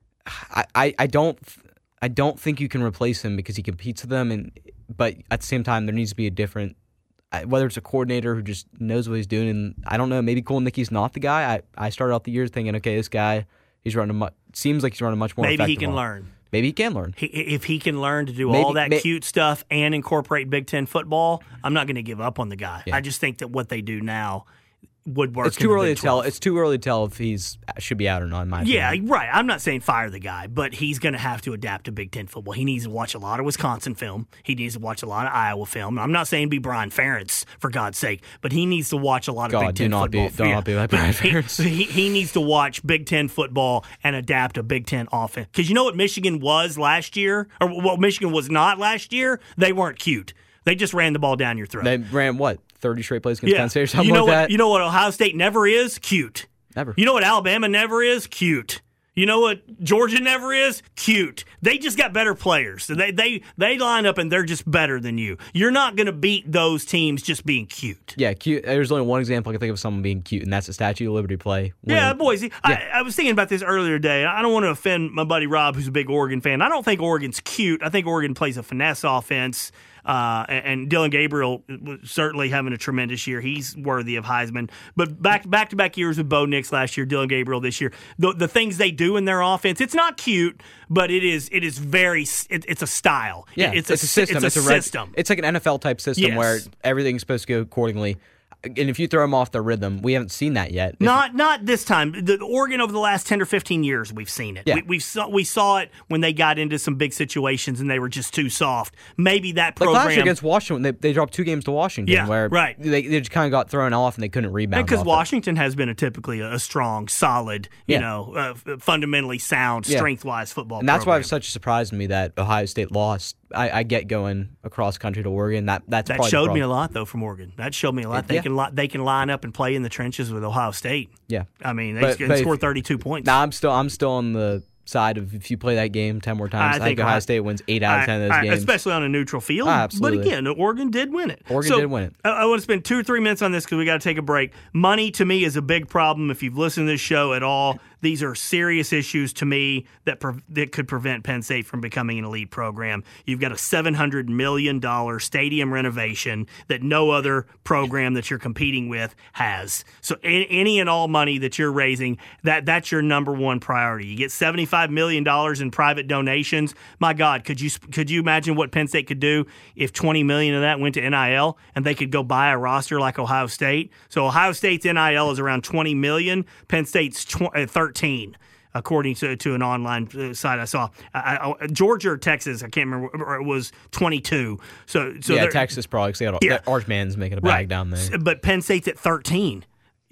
I don't think you can replace him because he competes with them, but at the same time, there needs to be a different, whether it's a coordinator who just knows what he's doing. And I don't know, maybe Kotelnicki's not the guy. I started out the year thinking, okay, this guy, seems like he's running much more effective. Maybe he can learn. Maybe he can learn. If he can learn to do all that cute stuff and incorporate Big Ten football, I'm not going to give up on the guy. Yeah. I just think that what they do now would work. It's too early to tell. It's too early to tell if he's should be out or not. In my opinion. Right. I'm not saying fire the guy, but he's going to have to adapt to Big Ten football. He needs to watch a lot of Wisconsin film. He needs to watch a lot of Iowa film. I'm not saying be Brian Ferentz for God's sake, but he needs to watch a lot of Big Ten football. Do not be like Brian Ferentz. He needs to watch Big Ten football and adapt a Big Ten offense. Because you know what Michigan was last year, or what Michigan was not last year. They weren't cute. They just ran the ball down your throat. They ran what? 30 straight plays against Penn State or something that? You know what Ohio State never is? Cute. Never. You know what Alabama never is? Cute. You know what Georgia never is? Cute. They just got better players. They line up and they're just better than you. You're not going to beat those teams just being cute. Yeah, cute. There's only one example I can think of someone being cute, and that's the Statue of Liberty play. Yeah, boys. I was thinking about this earlier today. I don't want to offend my buddy Rob, who's a big Oregon fan. I don't think Oregon's cute. I think Oregon plays a finesse offense. And Dylan Gabriel was certainly having a tremendous year. He's worthy of Heisman. But back-to-back years with Bo Nix last year, Dylan Gabriel this year. The things they do in their offense, it's not cute, but it's a style. Yeah, it's a system. It's a system. It's like an NFL type system where everything's supposed to go accordingly. And if you throw them off their rhythm, we haven't seen that yet. Not this time. The Oregon over the last 10 or 15 years, we've seen it. Yeah. We saw it when they got into some big situations and they were just too soft. Maybe that program. Like last year against Washington, they dropped 2 games to Washington. Yeah, right. They just kind of got thrown off and they couldn't rebound. Because Washington has been typically a strong, solid, fundamentally sound, strength-wise football and that's program. why it was such a surprise to me that Ohio State lost. I get going across country to Oregon. That showed me a lot though from Oregon. That showed me a lot. They can line up and play in the trenches with Ohio State. Yeah, I mean they can score 32 points. Nah, I'm still on the side of if you play that game 10 more times, I think Ohio State wins 8 out of 10 of those games, especially on a neutral field. Absolutely. But again, Oregon did win it. Oregon did win it. I want to spend 2 or 3 minutes on this because we got to take a break. Money to me is a big problem. If you've listened to this show at all, these are serious issues to me that could prevent Penn State from becoming an elite program. You've got a $700 million stadium renovation that no other program that you're competing with has. So any and all money that you're raising, that's your number one priority. You get $75 million in private donations. My God, could you imagine what Penn State could do if $20 million of that went to NIL and they could go buy a roster like Ohio State? So Ohio State's NIL is around $20 million. Penn State's 13. According to an online site I saw. Georgia or Texas, I can't remember, it was 22. So yeah, Texas probably, because Arch Mann's making a bag down there. But Penn State's at 13.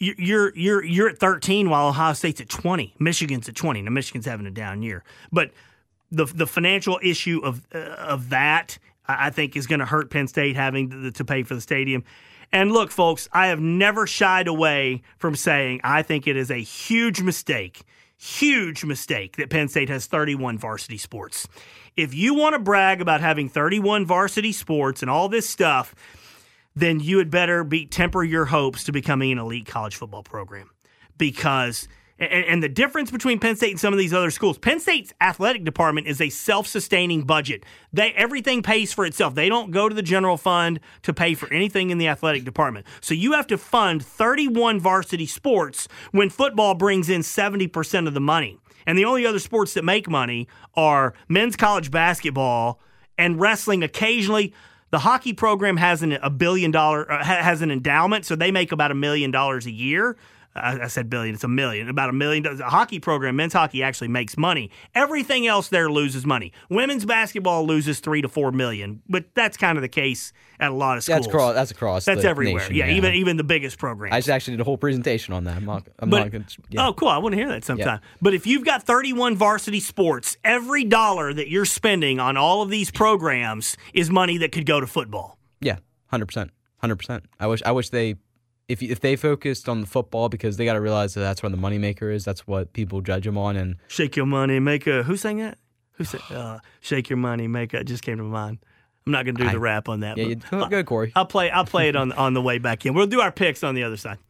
You're at 13 while Ohio State's at 20. Michigan's at 20. Now, Michigan's having a down year. But the financial issue of that, I think, is going to hurt Penn State having to pay for the stadium. And look, folks, I have never shied away from saying I think it is a huge mistake that Penn State has 31 varsity sports. If you want to brag about having 31 varsity sports and all this stuff, then you had better temper your hopes to becoming an elite college football program. Because and the difference between Penn State and some of these other schools, Penn State's athletic department is a self-sustaining budget. Everything pays for itself. They don't go to the general fund to pay for anything in the athletic department. So you have to fund 31 varsity sports when football brings in 70% of the money. And the only other sports that make money are men's college basketball and wrestling occasionally. The hockey program has $1 billion has an endowment, so they make about $1 million a year. I said billion, it's $1 million. About $1 million. The hockey program, men's hockey, actually makes money. Everything else there loses money. Women's basketball loses $3 to $4 million, but that's kind of the case at a lot of schools. That's across. That's the everywhere. nation, yeah, even the biggest programs. I just actually did a whole presentation on that. Oh, cool! I want to hear that sometime. Yeah. But if you've got 31 varsity sports, every dollar that you're spending on all of these programs is money that could go to football. Yeah, 100%. I wish they. If they focused on the football, because they got to realize that that's where the moneymaker is. That's what people judge them on. And shake your money, make a. Who sang that? Who said shake your money, make a? Just came to mind. I'm not going to do the rap on that. Yeah, go, Corey. I'll play it on the way back in. We'll do our picks on the other side.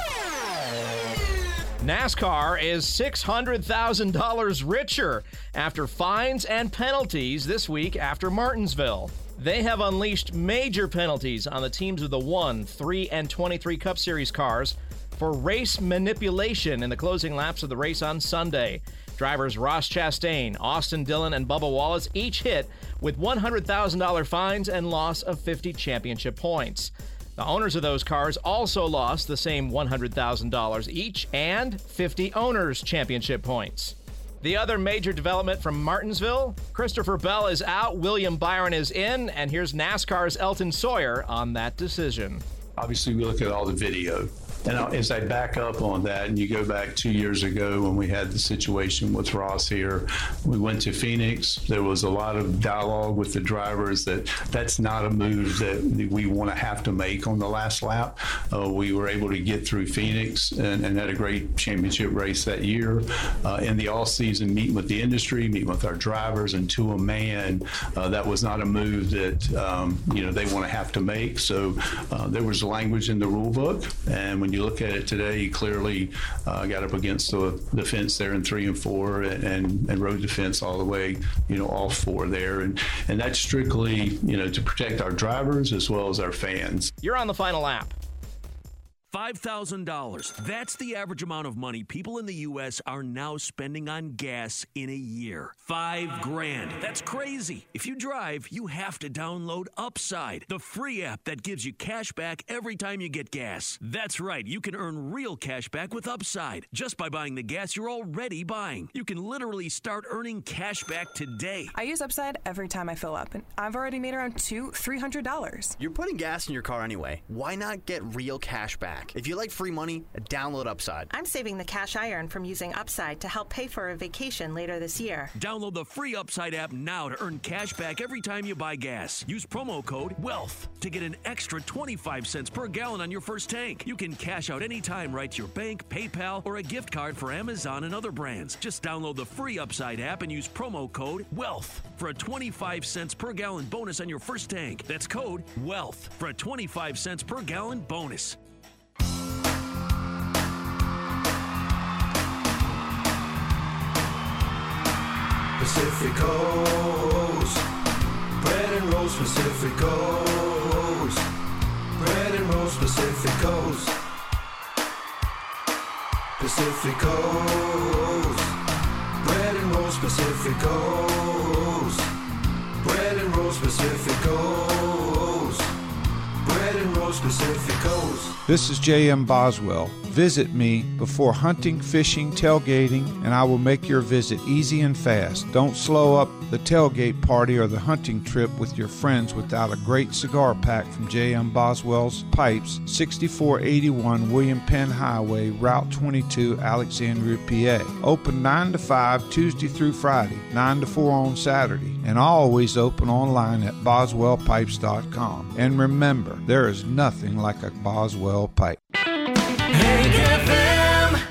NASCAR is $600,000 richer after fines and penalties this week after Martinsville. They have unleashed major penalties on the teams of the 1, 3, and 23 Cup Series cars for race manipulation in the closing laps of the race on Sunday. Drivers Ross Chastain, Austin Dillon, and Bubba Wallace each hit with $100,000 fines and loss of 50 championship points. The owners of those cars also lost the same $100,000 each and 50 owners' championship points. The other major development from Martinsville, Christopher Bell is out, William Byron is in, and here's NASCAR's Elton Sawyer on that decision. Obviously, we look at all the video. And as I back up on that, and you go back 2 years ago when we had the situation with Ross here, we went to Phoenix. There was a lot of dialogue with the drivers that's not a move that we want to have to make on the last lap. We were able to get through Phoenix and had a great championship race that year. In the off-season, meeting with the industry, meeting with our drivers, and to a man, that was not a move that they want to have to make. So there was language in the rule book, and when you look at it today, he clearly got up against the fence there in 3 and 4 and rode the fence all the way, all 4 there. And that's strictly, to protect our drivers as well as our fans. You're on the final lap. $5,000. That's the average amount of money people in the U.S. are now spending on gas in a year. $5,000. That's crazy. If you drive, you have to download Upside, the free app that gives you cash back every time you get gas. That's right. You can earn real cash back with Upside just by buying the gas you're already buying. You can literally start earning cash back today. I use Upside every time I fill up, and I've already made around $300. You're putting gas in your car anyway. Why not get real cash back? If you like free money, download Upside. I'm saving the cash I earn from using Upside to help pay for a vacation later this year. Download the free Upside app now to earn cash back every time you buy gas. Use promo code WEALTH to get an extra 25 cents per gallon on your first tank. You can cash out anytime right to your bank, PayPal, or a gift card for Amazon and other brands. Just download the free Upside app and use promo code WEALTH for a 25 cents per gallon bonus on your first tank. That's code WEALTH for a 25 cents per gallon bonus. Pacific Coast, bread and rolls Pacific Coast, bread and rolls Pacific Coast, Pacific Coast, bread and rolls Pacific Coast, bread and rolls Pacific Coast, bread and rolls Pacific Coast. This is J.M. Boswell. Visit me before hunting, fishing, tailgating, and I will make your visit easy and fast. Don't slow up the tailgate party or the hunting trip with your friends without a great cigar pack from J.M. Boswell's Pipes, 6481 William Penn Highway, Route 22, Alexandria, PA. Open 9 to 5 Tuesday through Friday, 9 to 4 on Saturday, and always open online at boswellpipes.com. And remember, there is nothing like a Boswell pipe. Hank FM.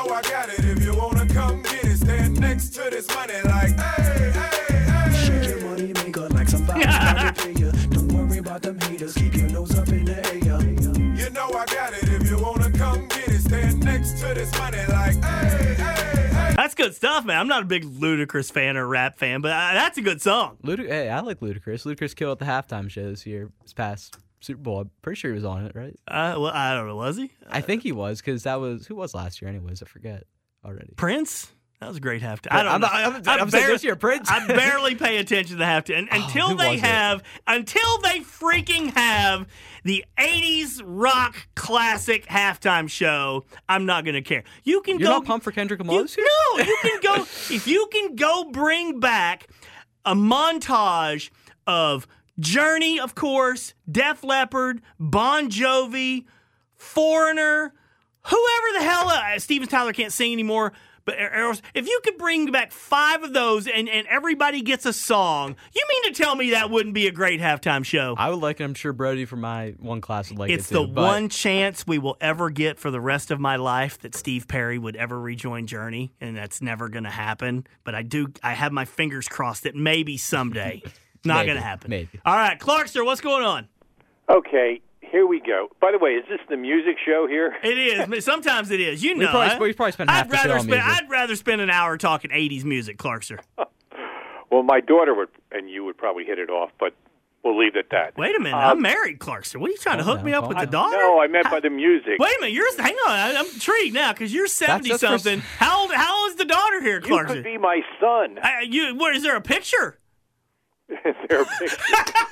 I got it. If you wanna come get it, stand next to this money like, hey, hey, hey. Shake your money maker like somebody's about to pay you. Don't worry about them haters. Keep your nose up in the air. You know I got it. If you wanna come get it, stand next to this money like, hey, hey, hey. That's good stuff, man. I'm not a big Ludacris fan or rap fan, but that's a good song. Hey, I like Ludacris. Ludacris killed at the halftime show this past Super Bowl. I'm pretty sure he was on it, right? Well, I don't know. Was he? I think he was, because who was last year anyways? I forget already. Prince? That was a great halftime. I don't know. I'm saying this year, Prince. I barely pay attention to the halftime. Until they freaking have the 80s rock classic halftime show, I'm not going to care. You're not pumped for Kendrick Lamar this year? No, you can go, if you can go bring back a montage of Journey, of course, Def Leppard, Bon Jovi, Foreigner, whoever the hell, Steven Tyler can't sing anymore, but if you could bring back 5 of those and everybody gets a song, you mean to tell me that wouldn't be a great halftime show? I would like it. I'm sure Brody from my one class would like it too. It's the one chance we will ever get for the rest of my life that Steve Perry would ever rejoin Journey, and that's never going to happen. But I have my fingers crossed that maybe someday. Not going to happen. Maybe. All right, Clarkster, what's going on? Okay. Here we go. By the way, is this the music show here? It is. Sometimes it is. You know, we probably spend half the show on music. I'd rather spend an hour talking 80s music, Clarkster. Well, my daughter would, and you would probably hit it off, but we'll leave it at that. Wait a minute. I'm married, Clarkster. What are you trying to hook me up with the daughter? No, I meant by the music. Wait a minute. Hang on. I'm intrigued now because you're 70-something. How old is the daughter here, Clarkster? You could be my son. Is there a picture? Is there a picture?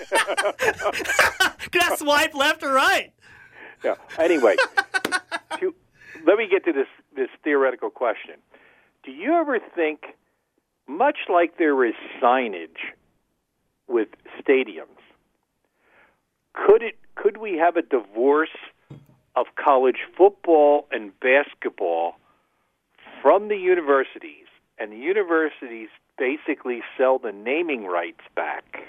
Can I swipe left or right? Yeah. Anyway, let me get to this theoretical question. Do you ever think, much like there is signage with stadiums, could we have a divorce of college football and basketball from the universities, and the universities basically sell the naming rights back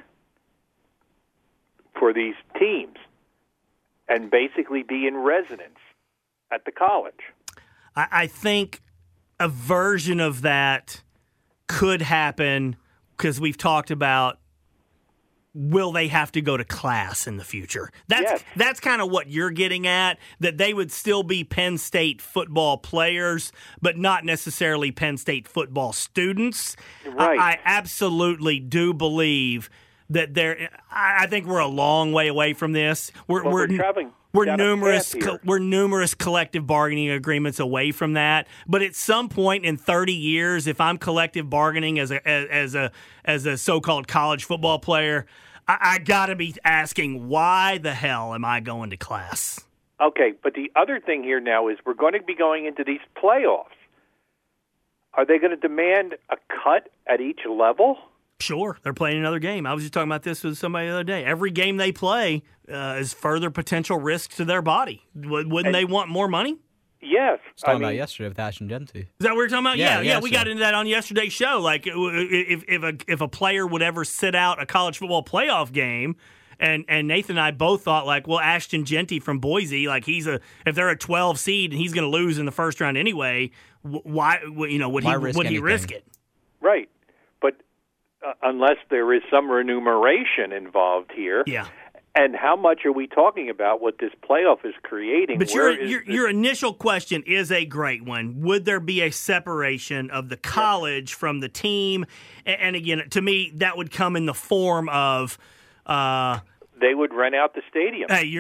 for these teams and basically be in residence at the college? I think a version of that could happen because we've talked about, will they have to go to class in the future? That's kind of what you're getting at, that they would still be Penn State football players, but not necessarily Penn State football students. Right. I absolutely do believe that I think we're a long way away from this. We're numerous collective bargaining agreements away from that. But at some point in 30 years, if I'm collective bargaining as a so-called college football player, I got to be asking, why the hell am I going to class? Okay, but the other thing here now is we're going to be going into these playoffs. Are they going to demand a cut at each level? Sure, they're playing another game. I was just talking about this with somebody the other day. Every game they play is further potential risk to their body. Wouldn't they want more money? Yes. I was talking about yesterday with Ashton Genty. Is that what we're talking about? Yeah. We so. got into that on yesterday's show. Like, if a player would ever sit out a college football playoff game, and Nathan and I both thought, like, well, Ashton Genty from Boise, like, if they're a 12 seed and he's going to lose in the first round anyway, why would he risk it? Right. Unless there is some remuneration involved here. Yeah. And how much are we talking about what this playoff is creating? But your initial question is a great one. Would there be a separation of the college from the team? And again, to me, that would come in the form of they would rent out the stadium. Hey,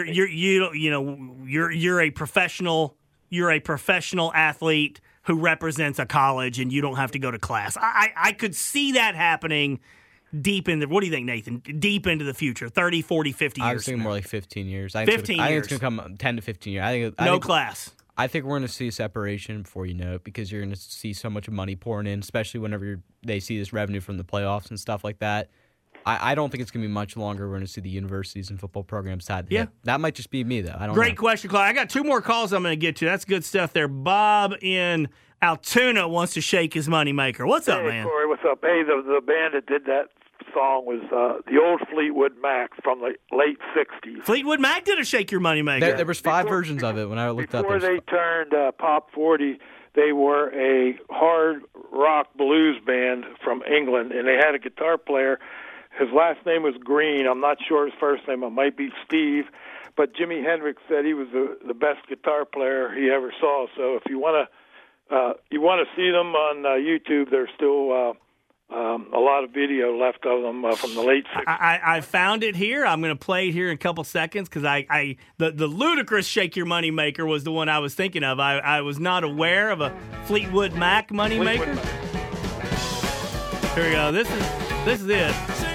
you're a professional. You're a professional athlete who represents a college, and you don't have to go to class. I could see that happening deep in the, what do you think, Nathan? Deep into the future, 30, 40, 50 years. I was thinking more like 15 years. I 15 think years. it's going to come 10 to 15 years. I think class. I think we're going to see separation before you know it, because you're going to see so much money pouring in, especially whenever they see this revenue from the playoffs and stuff like that. I don't think it's going to be much longer. We're going to see the universities and football programs tied to it. That might just be me, though. I don't know. Great question, Claude. I got 2 more calls I'm going to get to. That's good stuff there. Bob in Altoona wants to shake his moneymaker. What's up, man? Corey, what's up? Hey, the band that did that song was the old Fleetwood Mac from the late 60s. Fleetwood Mac did a Shake Your Moneymaker. There was 5 versions of it when I looked up. Before they turned Pop 40, They were a hard rock blues band from England, and they had a guitar player. His last name was Green. I'm not sure his first name. It might be Steve. But Jimi Hendrix said he was the best guitar player he ever saw. So if you want to see them on YouTube, there's still a lot of video left of them from the late 60s. I found it here. I'm going to play it here in a couple seconds because the ludicrous Shake Your Money Maker was the one I was thinking of. I was not aware of a Fleetwood Mac Money Maker. Here we go. This is it.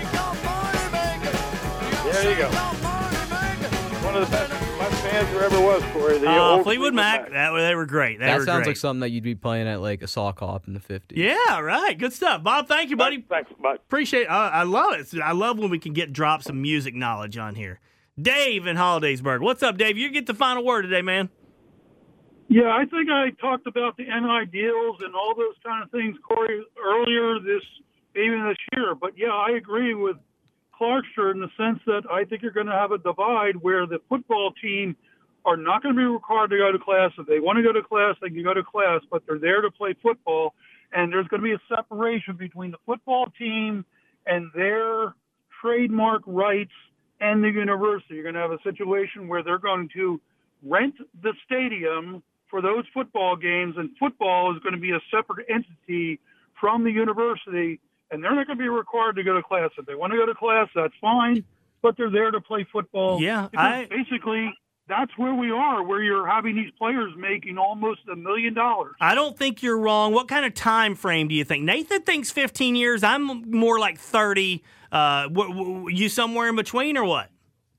There you go. One of the best fans there ever was, Corey. The old Fleetwood Mac. They were great. That were sounds great. like something that you'd be playing at like a sock hop in the 50s. Yeah, right. Good stuff. Bob, thank you, buddy. Thanks, bye. Appreciate it. I love it. I love when we can drop some music knowledge on here. Dave in Hollidaysburg. What's up, Dave? You get the final word today, man. Yeah, I think I talked about the NI deals and all those kind of things, Corey, earlier this year. But, yeah, I agree with Clarkster in the sense that I think you're going to have a divide where the football team are not going to be required to go to class. If they want to go to class, they can go to class, but they're there to play football. And there's going to be a separation between the football team and their trademark rights and the university. You're going to have a situation where they're going to rent the stadium for those football games, and football is going to be a separate entity from the university. And they're not going to be required to go to class. If they want to go to class, that's fine, but they're there to play football. Yeah, basically, that's where we are, where you're having these players making almost $1 million. I don't think you're wrong. What kind of time frame do you think? Nathan thinks 15 years. I'm more like 30. You somewhere in between or what?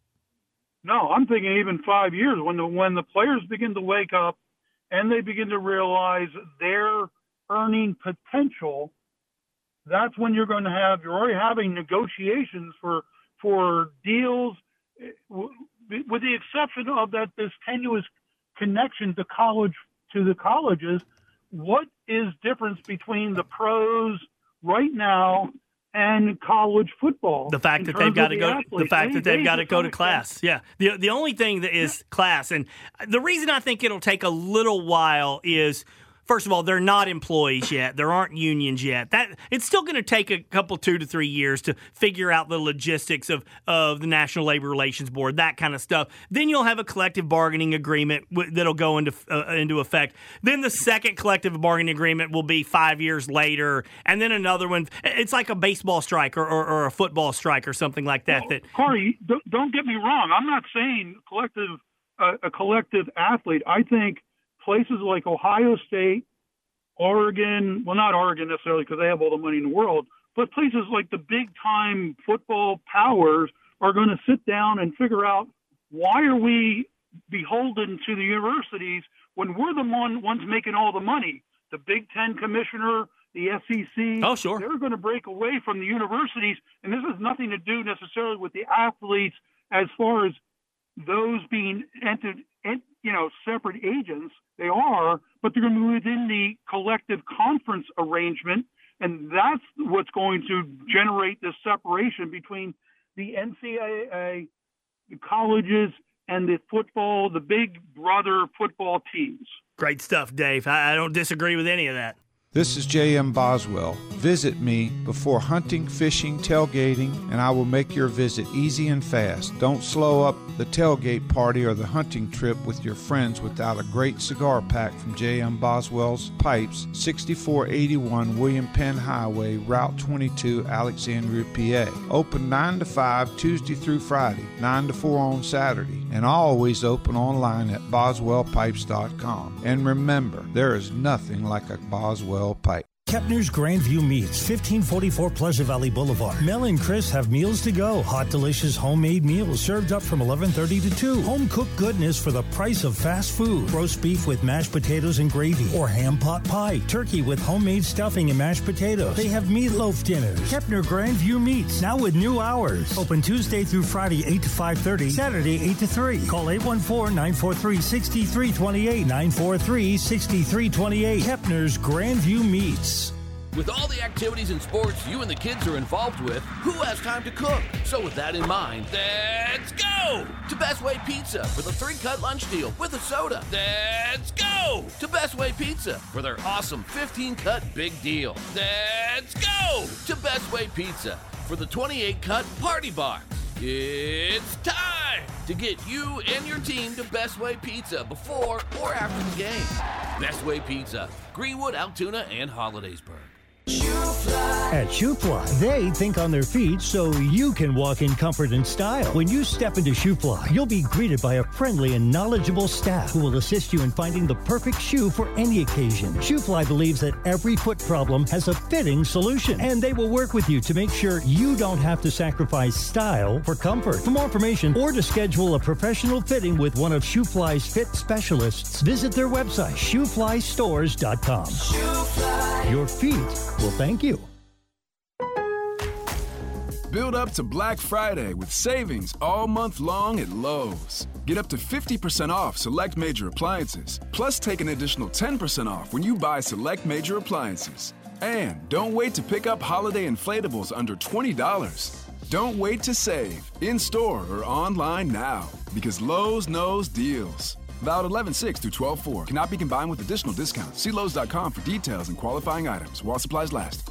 No, I'm thinking even 5 years. When the players begin to wake up and they begin to realize their earning potential, that's when you're already having negotiations for deals, with the exception of this tenuous connection to the colleges. What is difference between the pros right now and college football? The fact that they've got to go. The fact that they've got to go to class. Yeah. The only thing that is class, and the reason I think it'll take a little while is, first of all, they're not employees yet. There aren't unions yet. It's still going to take a couple, 2 to 3 years to figure out the logistics of the National Labor Relations Board, that kind of stuff. Then you'll have a collective bargaining agreement that'll go into effect. Then the second collective bargaining agreement will be 5 years later, and then another one. It's like a baseball strike or a football strike or something like that. Well, Corey, don't get me wrong. I'm not saying a collective athlete. I think places like Ohio State, Oregon, well, not Oregon necessarily because they have all the money in the world, but places like the big-time football powers are going to sit down and figure out, why are we beholden to the universities when we're the ones making all the money? The Big Ten commissioner, the SEC, oh, sure, they're going to break away from the universities, and this has nothing to do necessarily with the athletes as far as those being entered, separate agents. They are, but they're going to be within the collective conference arrangement, and that's what's going to generate this separation between the NCAA, the colleges, and the big brother football teams. Great stuff, Dave. I don't disagree with any of that. This is J.M. Boswell. Visit me before hunting, fishing, tailgating, and I will make your visit easy and fast. Don't slow up the tailgate party or the hunting trip with your friends without a great cigar pack from J.M. Boswell's Pipes, 6481 William Penn Highway, Route 22, Alexandria, PA. Open 9 to 5 Tuesday through Friday, 9 to 4 on Saturday, and always open online at boswellpipes.com. And remember, there is nothing like a Boswell pipe. Kepner's Grandview Meats, 1544 Pleasant Valley Boulevard. Mel and Chris have meals to go. Hot, delicious homemade meals served up from 11:30 to 2. Home-cooked goodness for the price of fast food. Roast beef with mashed potatoes and gravy. Or ham pot pie. Turkey with homemade stuffing and mashed potatoes. They have meatloaf dinners. Kepner Grandview Meats, now with new hours. Open Tuesday through Friday, 8 to 5:30. Saturday, 8 to 3. Call 814-943-6328. 943-6328. Kepner's Grandview Meats. With all the activities and sports you and the kids are involved with, who has time to cook? So with that in mind, let's go to Best Way Pizza with a 3-cut lunch deal with a soda. Let's go go to Best Way Pizza for their awesome 15-cut big deal. Let's go to Best Way Pizza for the 28-cut party box. It's time to get you and your team to Best Way Pizza before or after the game. Best Way Pizza, Greenwood, Altoona, and Hollidaysburg. At ShoeFly, they think on their feet so you can walk in comfort and style. When you step into ShoeFly, you'll be greeted by a friendly and knowledgeable staff who will assist you in finding the perfect shoe for any occasion. ShoeFly believes that every foot problem has a fitting solution, and they will work with you to make sure you don't have to sacrifice style for comfort. For more information or to schedule a professional fitting with one of ShoeFly's fit specialists, visit their website, shoeflystores.com. ShoeFly. Your feet will thank you. Build up to Black Friday with savings all month long at Lowe's. Get up to 50% off select major appliances, plus take an additional 10% off when you buy select major appliances. And don't wait to pick up holiday inflatables under $20. Don't wait to save, in-store or online now, because Lowe's knows deals. Valid 11/6 through 12/4. Cannot be combined with additional discounts. See Lowe's.com for details and qualifying items while supplies last.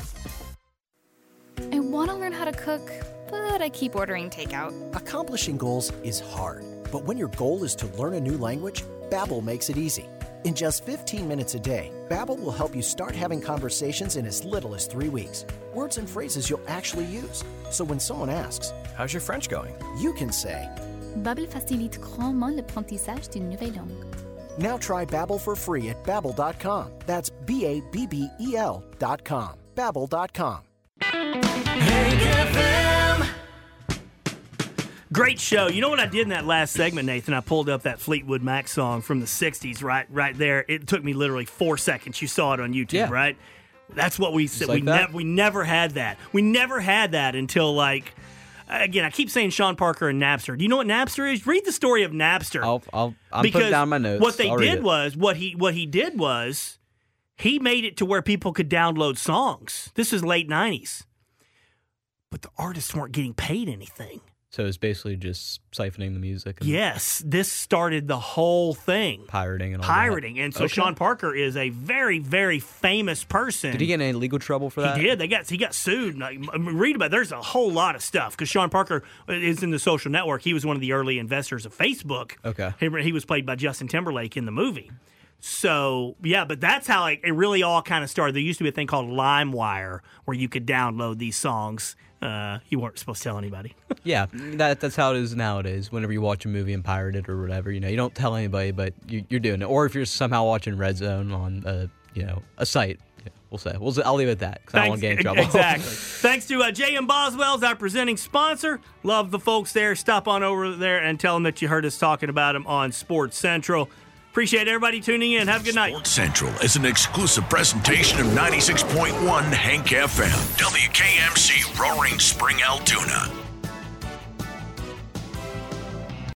I want to learn how to cook, but I keep ordering takeout. Accomplishing goals is hard, but when your goal is to learn a new language, Babbel makes it easy. In just 15 minutes a day, Babbel will help you start having conversations in as little as 3 weeks. Words and phrases you'll actually use. So when someone asks, "How's your French going?" you can say, Babbel facilite grandement l'apprentissage d'une nouvelle langue. Now try Babbel for free at Babbel.com. That's Babbel.com. Babbel.com. Great show. You know what I did in that last segment, Nathan? I pulled up that Fleetwood Mac song from the 60s right there. It took me literally 4 seconds. You saw it on YouTube, right? That's what we said. Like we never had that. We never had that until, like, again, I keep saying Sean Parker and Napster. Do you know what Napster is? Read the story of Napster. I'm putting down my notes. What he did was he made it to where people could download songs. This is late 90s. But the artists weren't getting paid anything. So it's basically just siphoning the music. Yes, this started the whole thing. Pirating and all Pirating. that. And so Sean Parker is a very, very famous person. Did he get in any legal trouble for that? He did. He got sued. Read about it. There's a whole lot of stuff because Sean Parker is in the Social Network. He was one of the early investors of Facebook. Okay. He was played by Justin Timberlake in the movie. So, yeah, but that's how it really all kind of started. There used to be a thing called LimeWire where you could download these songs. You weren't supposed to tell anybody. Yeah, that's how it is nowadays. Whenever you watch a movie and pirate it or whatever, you don't tell anybody, but you're doing it. Or if you're somehow watching Red Zone on a site, I'll leave it at that because I don't want to get in trouble. Exactly. Thanks to J.M. Boswell's our presenting sponsor. Love the folks there. Stop on over there and tell them that you heard us talking about them on Sports Central. Appreciate everybody tuning in. Have a good night. Sports Central is an exclusive presentation of 96.1 Hank FM, WKMC Roaring Spring, Altoona.